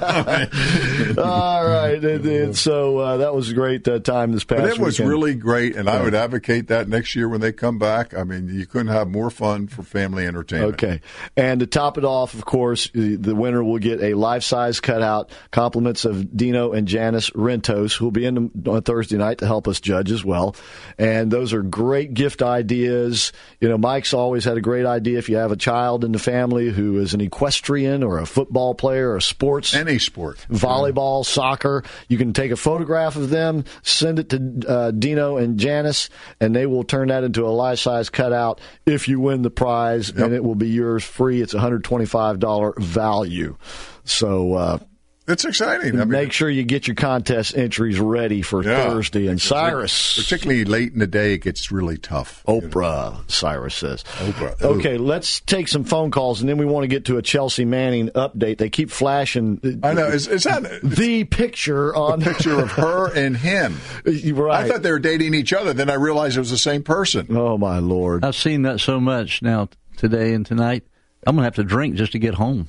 B: All right, and so that was a great time this past weekend.
C: But it was really great, and I would advocate that next year when they come back. I mean, you couldn't have more fun for family entertainment.
B: Okay, and to top it off, of course, the winner will get a life-size cutout, compliments of Dino and Janice Rentos, who will be in on Thursday night to help us judge as well. And those are great gift ideas. Mike's always had a great idea if you have a child in the family who is an equestrian or a football player or
C: any sport,
B: volleyball, soccer. You can take a photograph of them, send it to Dino and Janice, and they will turn that into a life-size cutout if you win the prize, and it will be yours free. It's $125 value. So
C: it's exciting.
B: Make sure you get your contest entries ready for Thursday. And Cyrus,
C: particularly late in the day, it gets really tough.
B: Oprah, Cyrus says.
C: Oprah.
B: Okay, let's take some phone calls, and then we want to get to a Chelsea Manning update. They keep flashing.
C: I know. Is that
B: the picture on
C: the picture of her and him?
B: Right.
C: I thought they were dating each other. Then I realized it was the same person.
B: Oh my Lord!
D: I've seen that so much now today and tonight. I'm gonna have to drink just to get home.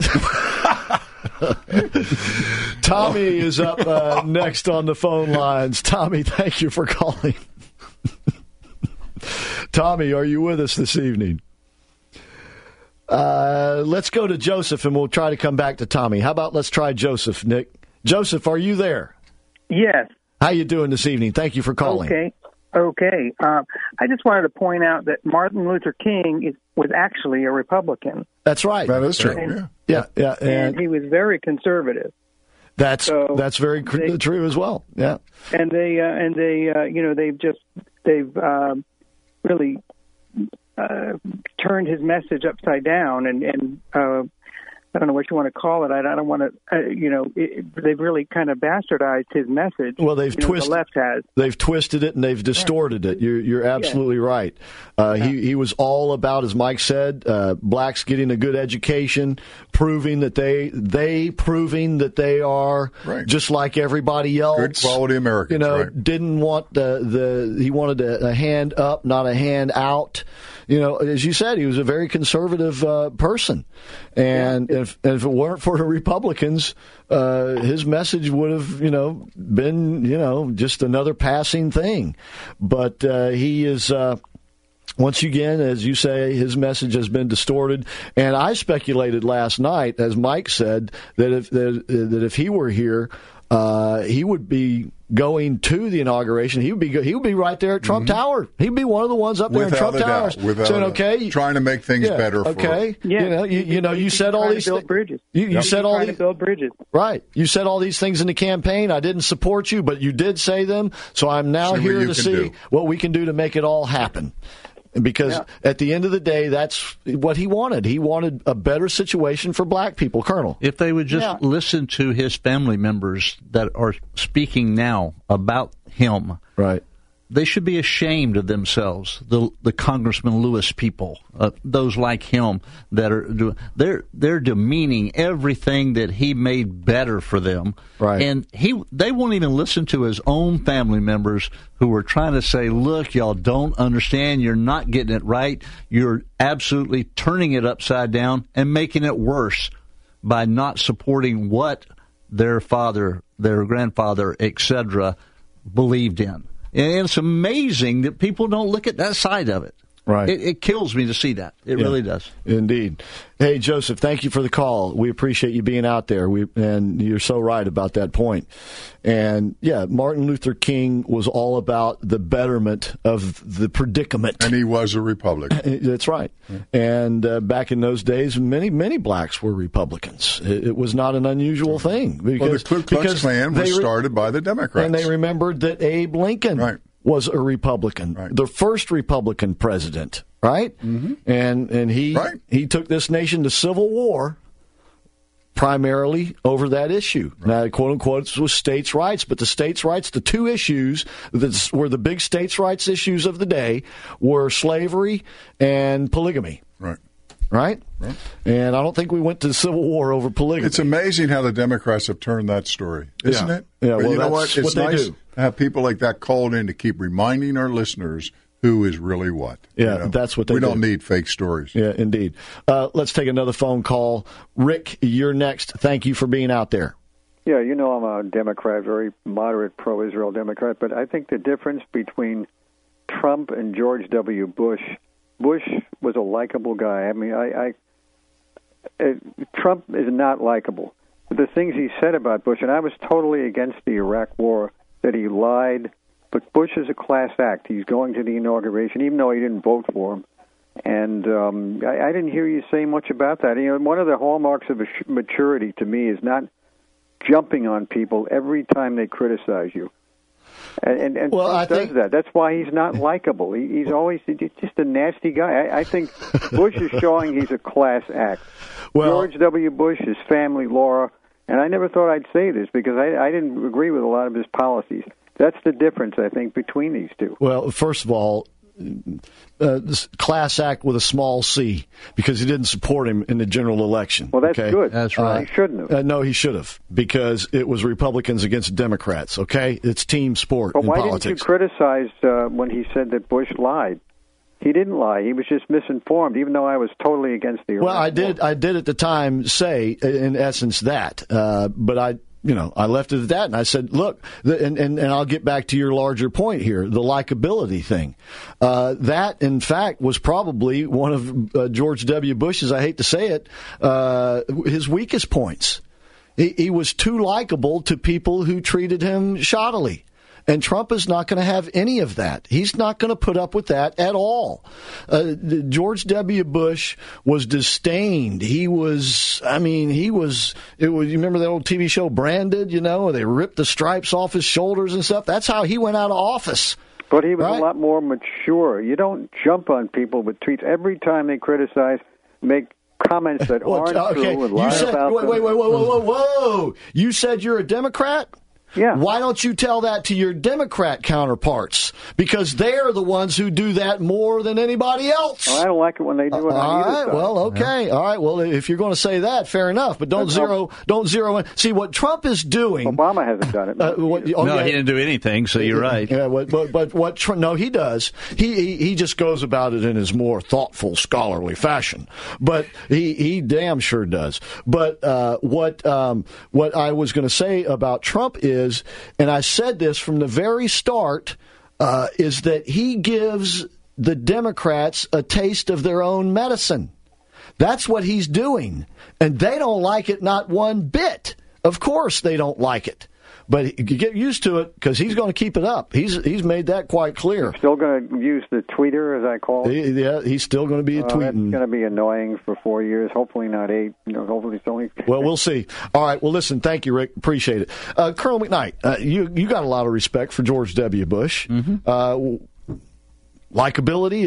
B: Tommy is up next on the phone lines. Tommy, thank you for calling. Tommy, are you with us this evening? Let's go to Joseph, and we'll try to come back to Tommy. How about let's try Joseph, Nick? Joseph, are you there?
P: Yes.
B: How you doing this evening? Thank you for calling.
P: Okay. I just wanted to point out that Martin Luther King was actually a Republican.
B: That's right.
C: That is true.
B: Yeah.
P: And he was very conservative.
B: That's very true as well. Yeah.
P: And they've really turned his message upside down, and I don't know what you want to call it. I don't want to, they've really kind of bastardized his message.
B: Well, they've twisted.
P: The left has.
B: They've twisted it and they've distorted it. You're absolutely right. He was all about, as Mike said, blacks getting a good education, proving that they are just like everybody else,
C: good quality Americans.
B: Didn't want he wanted a hand up, not a hand out. As you said, he was a very conservative person, and if it weren't for the Republicans, his message would have, been, just another passing thing. But he is. Once again, as you say, his message has been distorted. And I speculated last night, as Mike said, that if he were here, he would be going to the inauguration. He would be right there at Trump Tower. He'd be one of the ones up there in Trump Towers saying, "Okay,
C: trying to make things better."
B: You said all these
P: bridges.
B: You said all these
P: build bridges.
B: Right. You said all these things in the campaign. I didn't support you, but you did say them. So I'm now here to see what we can do to make it all happen. Because at the end of the day, that's what he wanted. He wanted a better situation for black people, Colonel.
D: If they would just listen to his family members that are speaking now about him,
B: right?
D: They should be ashamed of themselves. The Congressman Lewis people, those like him that are they're demeaning everything that he made better for them.
B: Right.
D: And they won't even listen to his own family members who were trying to say, "Look, y'all don't understand. You're not getting it right. You're absolutely turning it upside down and making it worse by not supporting what their father, their grandfather, etc., believed in." And it's amazing that people don't look at that side of it.
B: Right.
D: It kills me to see that. It really does.
B: Indeed. Hey, Joseph, thank you for the call. We appreciate you being out there. And you're so right about that point. And, yeah, Martin Luther King was all about the betterment of the predicament.
C: And he was a Republican.
B: That's right. And back in those days, many blacks were Republicans. It was not an unusual thing.
C: Because, the Ku Klux Klan was started by the Democrats.
B: And they remembered that Abe Lincoln was a Republican, the first Republican president, right? Mm-hmm. And he took this nation to civil war primarily over that issue. Now, quote unquote, it was states' rights, but the states' rights, the two issues that were the big states' rights issues of the day were slavery and polygamy. Right? And I don't think we went to civil war over polygamy.
C: It's amazing how the Democrats have turned that story, isn't it?
B: Yeah,
C: but
B: well,
C: you know what? It's nice
B: to
C: have people like that called in to keep reminding our listeners who is really what.
B: Yeah, that's what they do.
C: We don't need fake stories.
B: Yeah, indeed. Let's take another phone call. Rick, you're next. Thank you for being out there.
Q: Yeah, you know I'm a Democrat, very moderate pro-Israel Democrat, but I think the difference between Trump and George W. Bush was a likable guy. I mean, Trump is not likable. The things he said about Bush, and I was totally against the Iraq War, that he lied, but Bush is a class act. He's going to the inauguration, even though he didn't vote for him. And I didn't hear you say much about that. You know, one of the hallmarks of maturity to me is not jumping on people every time they criticize you. And Trump does that. That's why he's not likable. He's always just a nasty guy. I think Bush is showing he's a class act. George W. Bush, his family, Laura, and I never thought I'd say this because I didn't agree with a lot of his policies. That's the difference, I think, between these two.
B: Well, first of all, class act with a small c because he didn't support him in the general election.
Q: Well, that's good.
D: That's right.
Q: He shouldn't have.
B: No, he should have because it was Republicans against Democrats, okay? It's team sport in
Q: politics.
B: But
Q: why didn't you criticize when he said that Bush lied? He didn't lie. He was just misinformed, even though I was totally against the Iraq
B: Well, I did at the time say, in essence, that. But I left it at that, and I said, look, and I'll get back to your larger point here, the likability thing. That, in fact, was probably one of George W. Bush's, I hate to say it, his weakest points. He was too likable to people who treated him shoddily. And Trump is not going to have any of that. He's not going to put up with that at all. George W. Bush was disdained. You remember that old TV show Branded, they ripped the stripes off his shoulders and stuff? That's how he went out of office.
Q: But he was a lot more mature. You don't jump on people with tweets. Every time they criticize, make comments that aren't true and lie about them.
B: Whoa. You said you're a Democrat?
Q: Yeah.
B: Why don't you tell that to your Democrat counterparts? Because they're the ones who do that more than anybody else.
Q: Well, I don't like it when they do it on either side.
B: Well, okay. Yeah. All right. Well, if you're going to say that, fair enough. But don't zero in. See, what Trump is doing...
Q: Obama hasn't done it.
D: He didn't do anything, so you're right.
B: Yeah, but what Trump... No, he does. He just goes about it in his more thoughtful, scholarly fashion. But he damn sure does. But what I was going to say about Trump is, and I said this from the very start, is that he gives the Democrats a taste of their own medicine. That's what he's doing. And they don't like it, not one bit. Of course they don't like it. But you get used to it because he's going to keep it up. He's made that quite clear.
Q: Still going to use the tweeter, as I call it?
B: Yeah, he's still going to be tweeting.
Q: That's going to be annoying for 4 years. Hopefully not 8. Hopefully it's only...
B: Well, we'll see. All right. Well, listen, thank you, Rick. Appreciate it. Colonel McKnight, you got a lot of respect for George W. Bush.
D: Mm-hmm.
B: Likability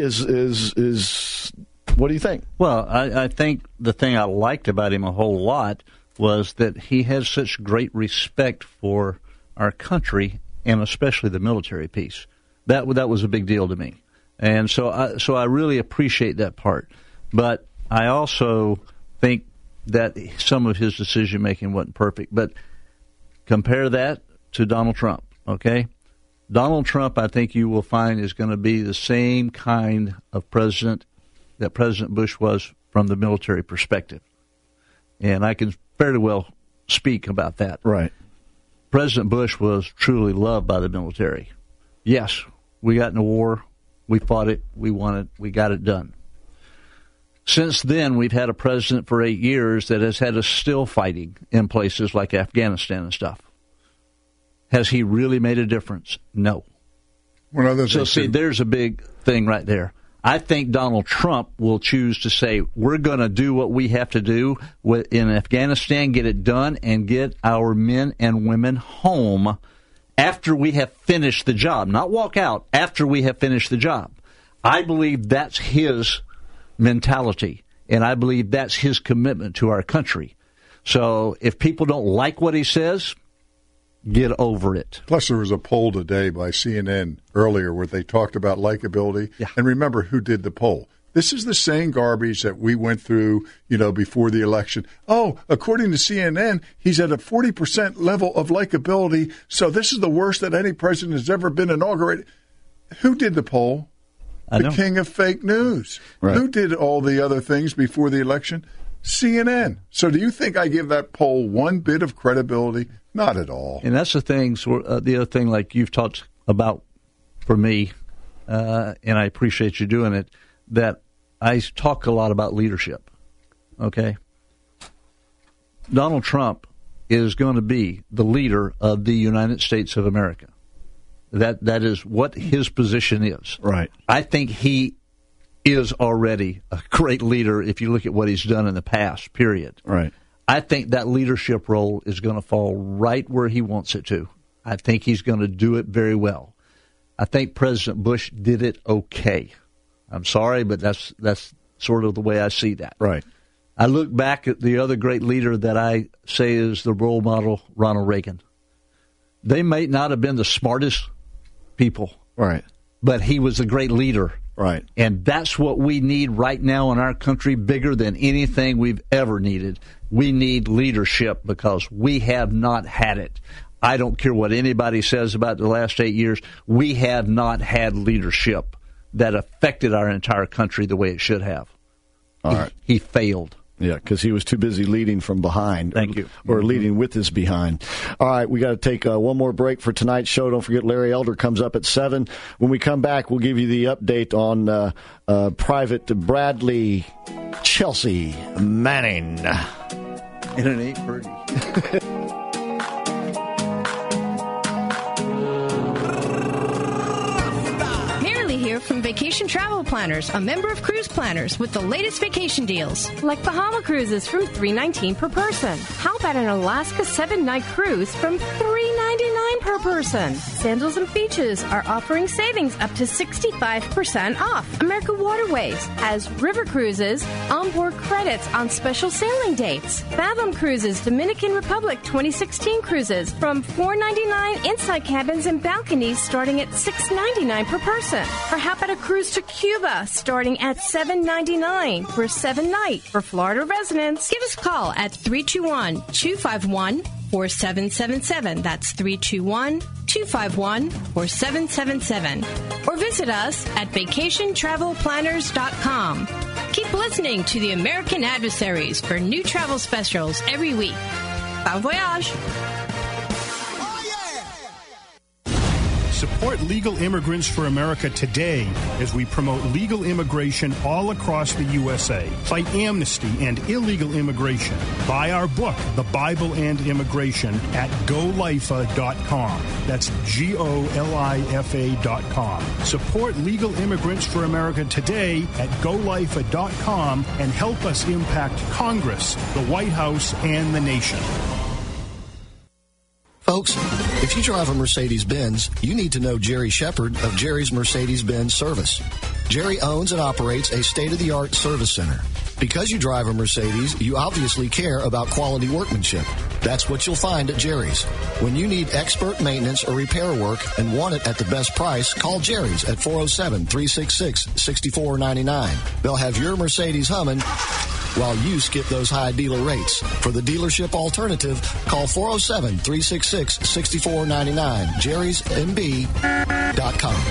B: is what do you think?
D: Well, I think the thing I liked about him a whole lot was that he has such great respect for our country and especially the military piece. That was a big deal to me, and so I really appreciate that part. But I also think that some of his decision making wasn't perfect. But compare that to Donald Trump. Okay, Donald Trump, I think you will find is going to be the same kind of president that President Bush was from the military perspective, and I can fairly well speak about that.
B: Right.
D: President Bush was truly loved by the military. Yes, we got in a war. We fought it. We won it. We got it done. Since then, we've had a president for 8 years that has had us still fighting in places like Afghanistan and stuff. Has he really made a difference? No. So, see, there's a big thing right there. I think Donald Trump will choose to say, we're going to do what we have to do in Afghanistan, get it done, and get our men and women home after we have finished the job. Not walk out, after we have finished the job. I believe that's his mentality, and I believe that's his commitment to our country. So if people don't like what he says, get over it.
C: Plus, there was a poll today by CNN earlier where they talked about likability. Yeah. And remember who did the poll. This is the same garbage that we went through, before the election. Oh, according to CNN, he's at a 40% level of likability, so this is the worst that any president has ever been inaugurated. Who did the poll? The king of fake news. Right. Who did all the other things before the election? CNN. So do you think I give that poll one bit of credibility? Not at all.
D: And that's the thing. The other thing, like you've talked about for me, and I appreciate you doing it, that I talk a lot about leadership. Okay? Donald Trump is going to be the leader of the United States of America. That is what his position is.
B: Right.
D: I think he is already a great leader if you look at what he's done in the past, period.
B: Right.
D: I think that leadership role is going to fall right where he wants it to. I think he's going to do it very well. I think President Bush did it okay. I'm sorry, but that's sort of the way I see that.
B: Right.
D: I look back at the other great leader that I say is the role model, Ronald Reagan. They may not have been the smartest people.
B: Right.
D: But he was a great leader.
B: Right.
D: And that's what we need right now in our country, bigger than anything we've ever needed. We need leadership because we have not had it. I don't care what anybody says about the last 8 years. We have not had leadership that affected our entire country the way it should have.
B: All right.
D: He failed.
B: Yeah, because he was too busy leading from behind.
D: Thank you.
B: Or leading with his behind. All right, we got to take one more break for tonight's show. Don't forget Larry Elder comes up at 7. When we come back, we'll give you the update on Private Bradley Chelsea Manning.
D: And it ain't pretty.
R: From Vacation Travel Planners, a member of Cruise Planners with the latest vacation deals.
S: Like Bahama Cruises from $319 per person. How about an Alaska 7-night cruise from $399 per person? Sandals and Beaches are offering savings up to 65% off. American Waterways has river cruises, onboard credits on special sailing dates. Fathom Cruises Dominican Republic 2016 cruises from $499 inside cabins and balconies starting at $699 per person. Or how about a cruise to Cuba starting at $799 for a 7-night for Florida residents? Give us a call at 321-251-4777. That's 321-251-4777. Or visit us at vacationtravelplanners.com. Keep listening to the American Adversaries for new travel specials every week. Bon voyage!
E: Support Legal Immigrants for America today as we promote legal immigration all across the USA. Fight amnesty and illegal immigration. Buy our book, The Bible and Immigration, at GoLifa.com. That's GoLifa.com. Support Legal Immigrants for America today at GoLifa.com and help us impact Congress, the White House, and the nation.
F: Folks, if you drive a Mercedes-Benz, you need to know Jerry Shepard of Jerry's Mercedes-Benz Service. Jerry owns and operates a state-of-the-art service center. Because you drive a Mercedes, you obviously care about quality workmanship. That's what you'll find at Jerry's. When you need expert maintenance or repair work and want it at the best price, call Jerry's at 407-366-6499. They'll have your Mercedes humming while you skip those high dealer rates. For the dealership alternative, call 407-366-6499. Jerry'sMB.com.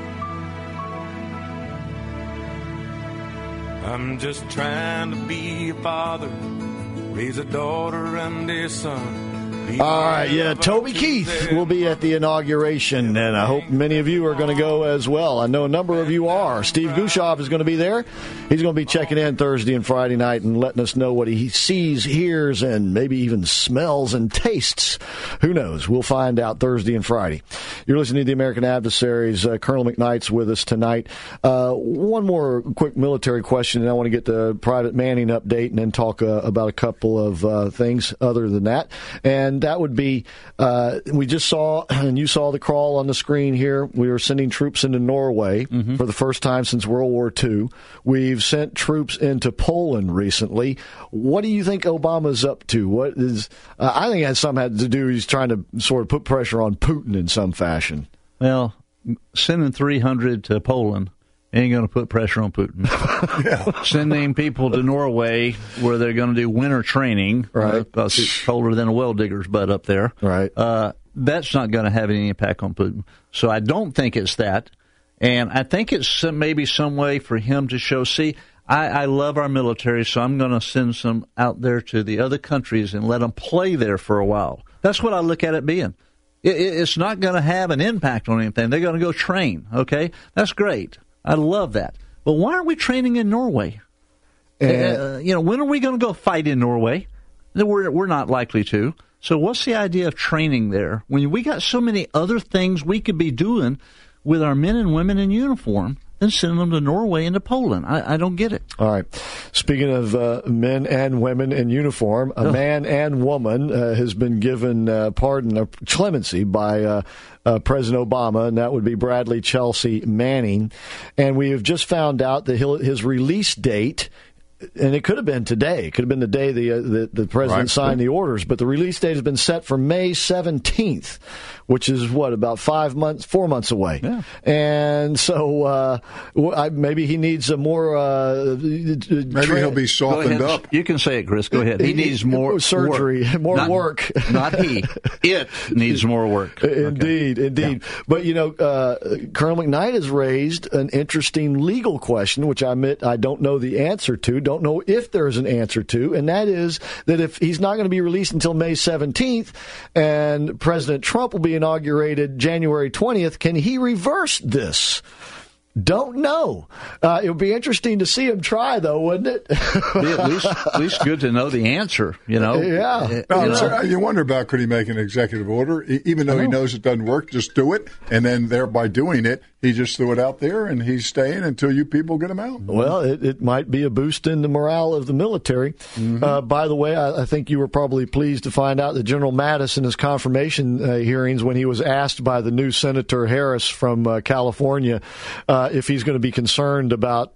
L: I'm just trying to be a father, raise a daughter and a son.
B: All right, yeah, Toby Keith will be at the inauguration, and I hope many of you are going to go as well. I know a number of you are. Steve Gushoff is going to be there. He's going to be checking in Thursday and Friday night and letting us know what he sees, hears, and maybe even smells and tastes. Who knows? We'll find out Thursday and Friday. You're listening to the American Adversaries. Colonel McKnight's with us tonight. One more quick military question, and I want to get the Private Manning update and then talk about a couple of things other than that. And that would be, we just saw, and you saw the crawl on the screen here, we are sending troops into Norway for the first time since World War II. We've sent troops into Poland recently. What do you think Obama's up to? What is? I think it has something to do, he's trying to sort of put pressure on Putin in some fashion.
D: Well, sending 300 to Poland ain't going to put pressure on Putin. Sending people to Norway where they're going to do winter training, right? Because it's colder than a well digger's butt up there.
B: Right.
D: That's not going to have any impact on Putin. So I don't think it's that. And I think it's maybe some way for him to show, see, I love our military, so I'm going to send some out there to the other countries and let them play there for a while. That's what I look at it being. It's not going to have an impact on anything. They're going to go train, okay? That's great. I love that. But why aren't we training in Norway? When are we going to go fight in Norway? We're not likely to. So what's the idea of training there when we got so many other things we could be doing with our men and women in uniform than sending them to Norway and to Poland? I don't get it.
B: All right. Speaking of men and women in uniform, a man and woman has been given pardon or clemency by President Obama, and that would be Bradley Chelsea Manning. And we have just found out that his release date, and it could have been today. It could have been the day the president signed the orders, but the release date has been set for May 17th, which is about 4 months away. Yeah. And so maybe he needs a more
C: maybe he'll be softened up.
D: You can say it, Chris. Go ahead. He needs more
B: surgery, more work.
D: Not he. It needs more work.
B: Indeed. Yeah. But Colonel McKnight has raised an interesting legal question, which I admit I don't know the answer to. Don't know if there's an answer to, and that is that if he's not going to be released until May 17th and President Trump will be inaugurated January 20th, can he reverse this? Don't know. It would be interesting to see him try, though, wouldn't it?
D: at least good to know the answer,
B: Yeah.
C: You wonder about, could he make an executive order, even though he knows it doesn't work, just do it, and then thereby doing it, he just threw it out there, and he's staying until you people get him out.
B: Well, it might be a boost in the morale of the military. By the way, I think you were probably pleased to find out that General Mattis in his confirmation hearings, when he was asked by the new Senator Harris from California if he's going to be concerned about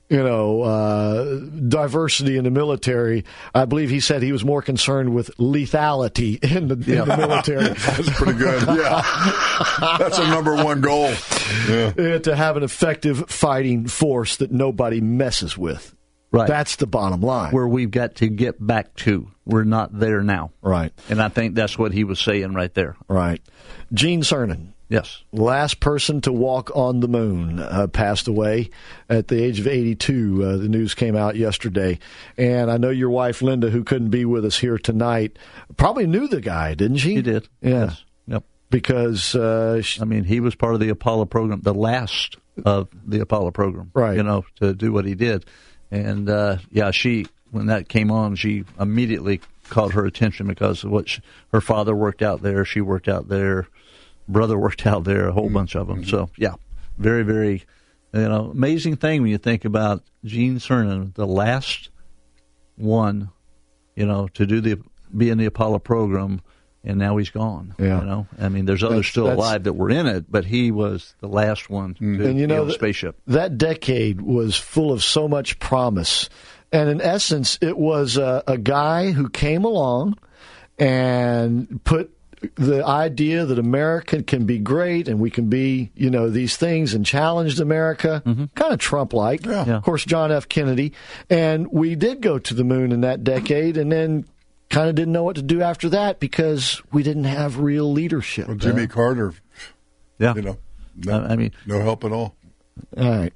B: diversity in the military, I believe he said he was more concerned with lethality in the military.
C: That's pretty good. Yeah. That's a number one goal. Yeah.
B: To have an effective fighting force that nobody messes with.
D: Right.
B: That's the bottom line.
D: Where we've got to get back to. We're not there now.
B: Right.
D: And I think that's what he was saying right there.
B: Right. Gene Cernan.
D: Yes.
B: Last person to walk on the moon passed away at the age of 82. The news came out yesterday. And I know your wife, Linda, who couldn't be with us here tonight, probably knew the guy, didn't she?
D: She did.
B: Yeah.
D: Yes. Yep.
B: Because,
D: he was part of the Apollo program, the last of the Apollo program,
B: right?
D: To do what he did. And, when that came on, she immediately caught her attention because of what her father worked out there, she worked out there, brother worked out there, a whole bunch of them. So, very, very, amazing thing when you think about Gene Cernan, the last one, to be in the Apollo program, and now he's gone.
B: Yeah.
D: There's others still alive that were in it, but he was the last one to be on the spaceship.
B: That decade was full of so much promise. And in essence, it was a guy who came along and put the idea that America can be great and we can be, these things, and challenged America, kind of Trump-like.
C: Yeah.
B: Of course, John F. Kennedy. And we did go to the moon in that decade, and then kind of didn't know what to do after that because we didn't have real leadership.
C: Well, Jimmy Carter,
D: no
C: help at all.
B: All right.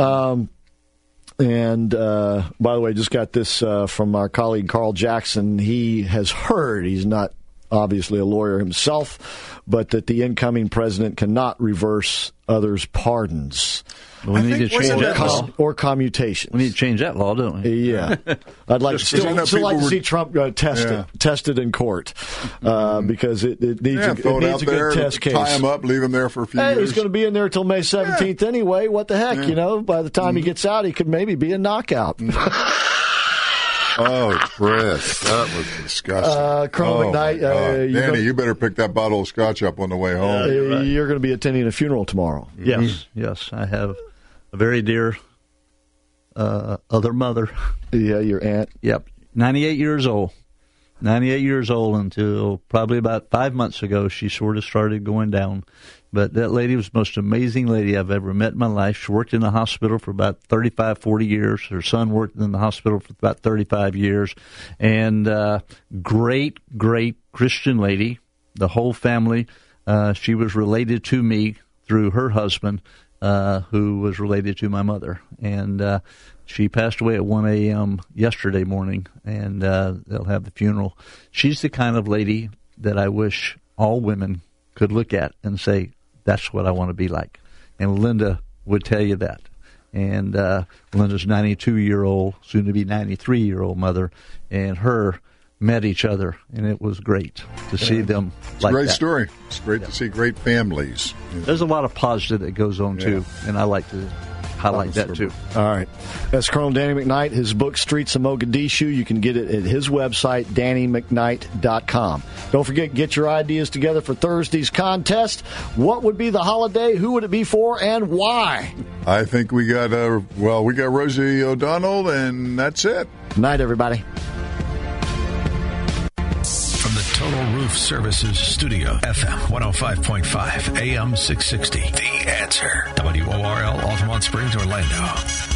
B: And by the way, just got this from our colleague Carl Jackson. He has heard, he's not obviously a lawyer himself, but that the incoming president cannot reverse others' pardons.
D: We need to change that law.
B: Or commutations.
D: We need to change that law, don't we?
B: Yeah. I'd like to still like to see Trump tested in court because it needs a good test case.
C: Tie him up, leave him there for a few years.
B: He's going to be in there until May 17th anyway. What the heck, By the time he gets out, he could maybe be a knockout.
C: Oh, Chris, that was disgusting.
B: Colonel McKnight.
C: Danny, you better pick that bottle of scotch up on the way home.
B: You're going to be attending a funeral tomorrow.
D: Yes, I have a very dear other mother.
B: Yeah, your aunt.
D: Yep, 98 years old. 98 years old until probably about 5 months ago, she sort of started going down. But that lady was the most amazing lady I've ever met in my life. She worked in the hospital for about 35, 40 years. Her son worked in the hospital for about 35 years. And great, great Christian lady. The whole family. She was related to me through her husband, who was related to my mother. And she passed away at 1 a.m. yesterday morning, and they'll have the funeral. She's the kind of lady that I wish all women could look at and say, that's what I want to be like. And Linda would tell you that. And Linda's 92-year-old, soon-to-be 93-year-old mother, and her met each other, and it was great to see them
C: it's
D: like that.
C: It's a great story. It's great to see great families.
D: There's a lot of positive that goes on, too, and I like to highlight that, too.
B: All right. That's Colonel Danny McKnight. His book, Streets of Mogadishu. You can get it at his website, DannyMcKnight.com. Don't forget, get your ideas together for Thursday's contest. What would be the holiday? Who would it be for? And why?
C: I think we got Rosie O'Donnell, and that's it.
B: Good night, everybody.
G: From the Total Roof Services Studio, FM 105.5, AM 660. The Answer. WORL, Altamont Springs, Orlando.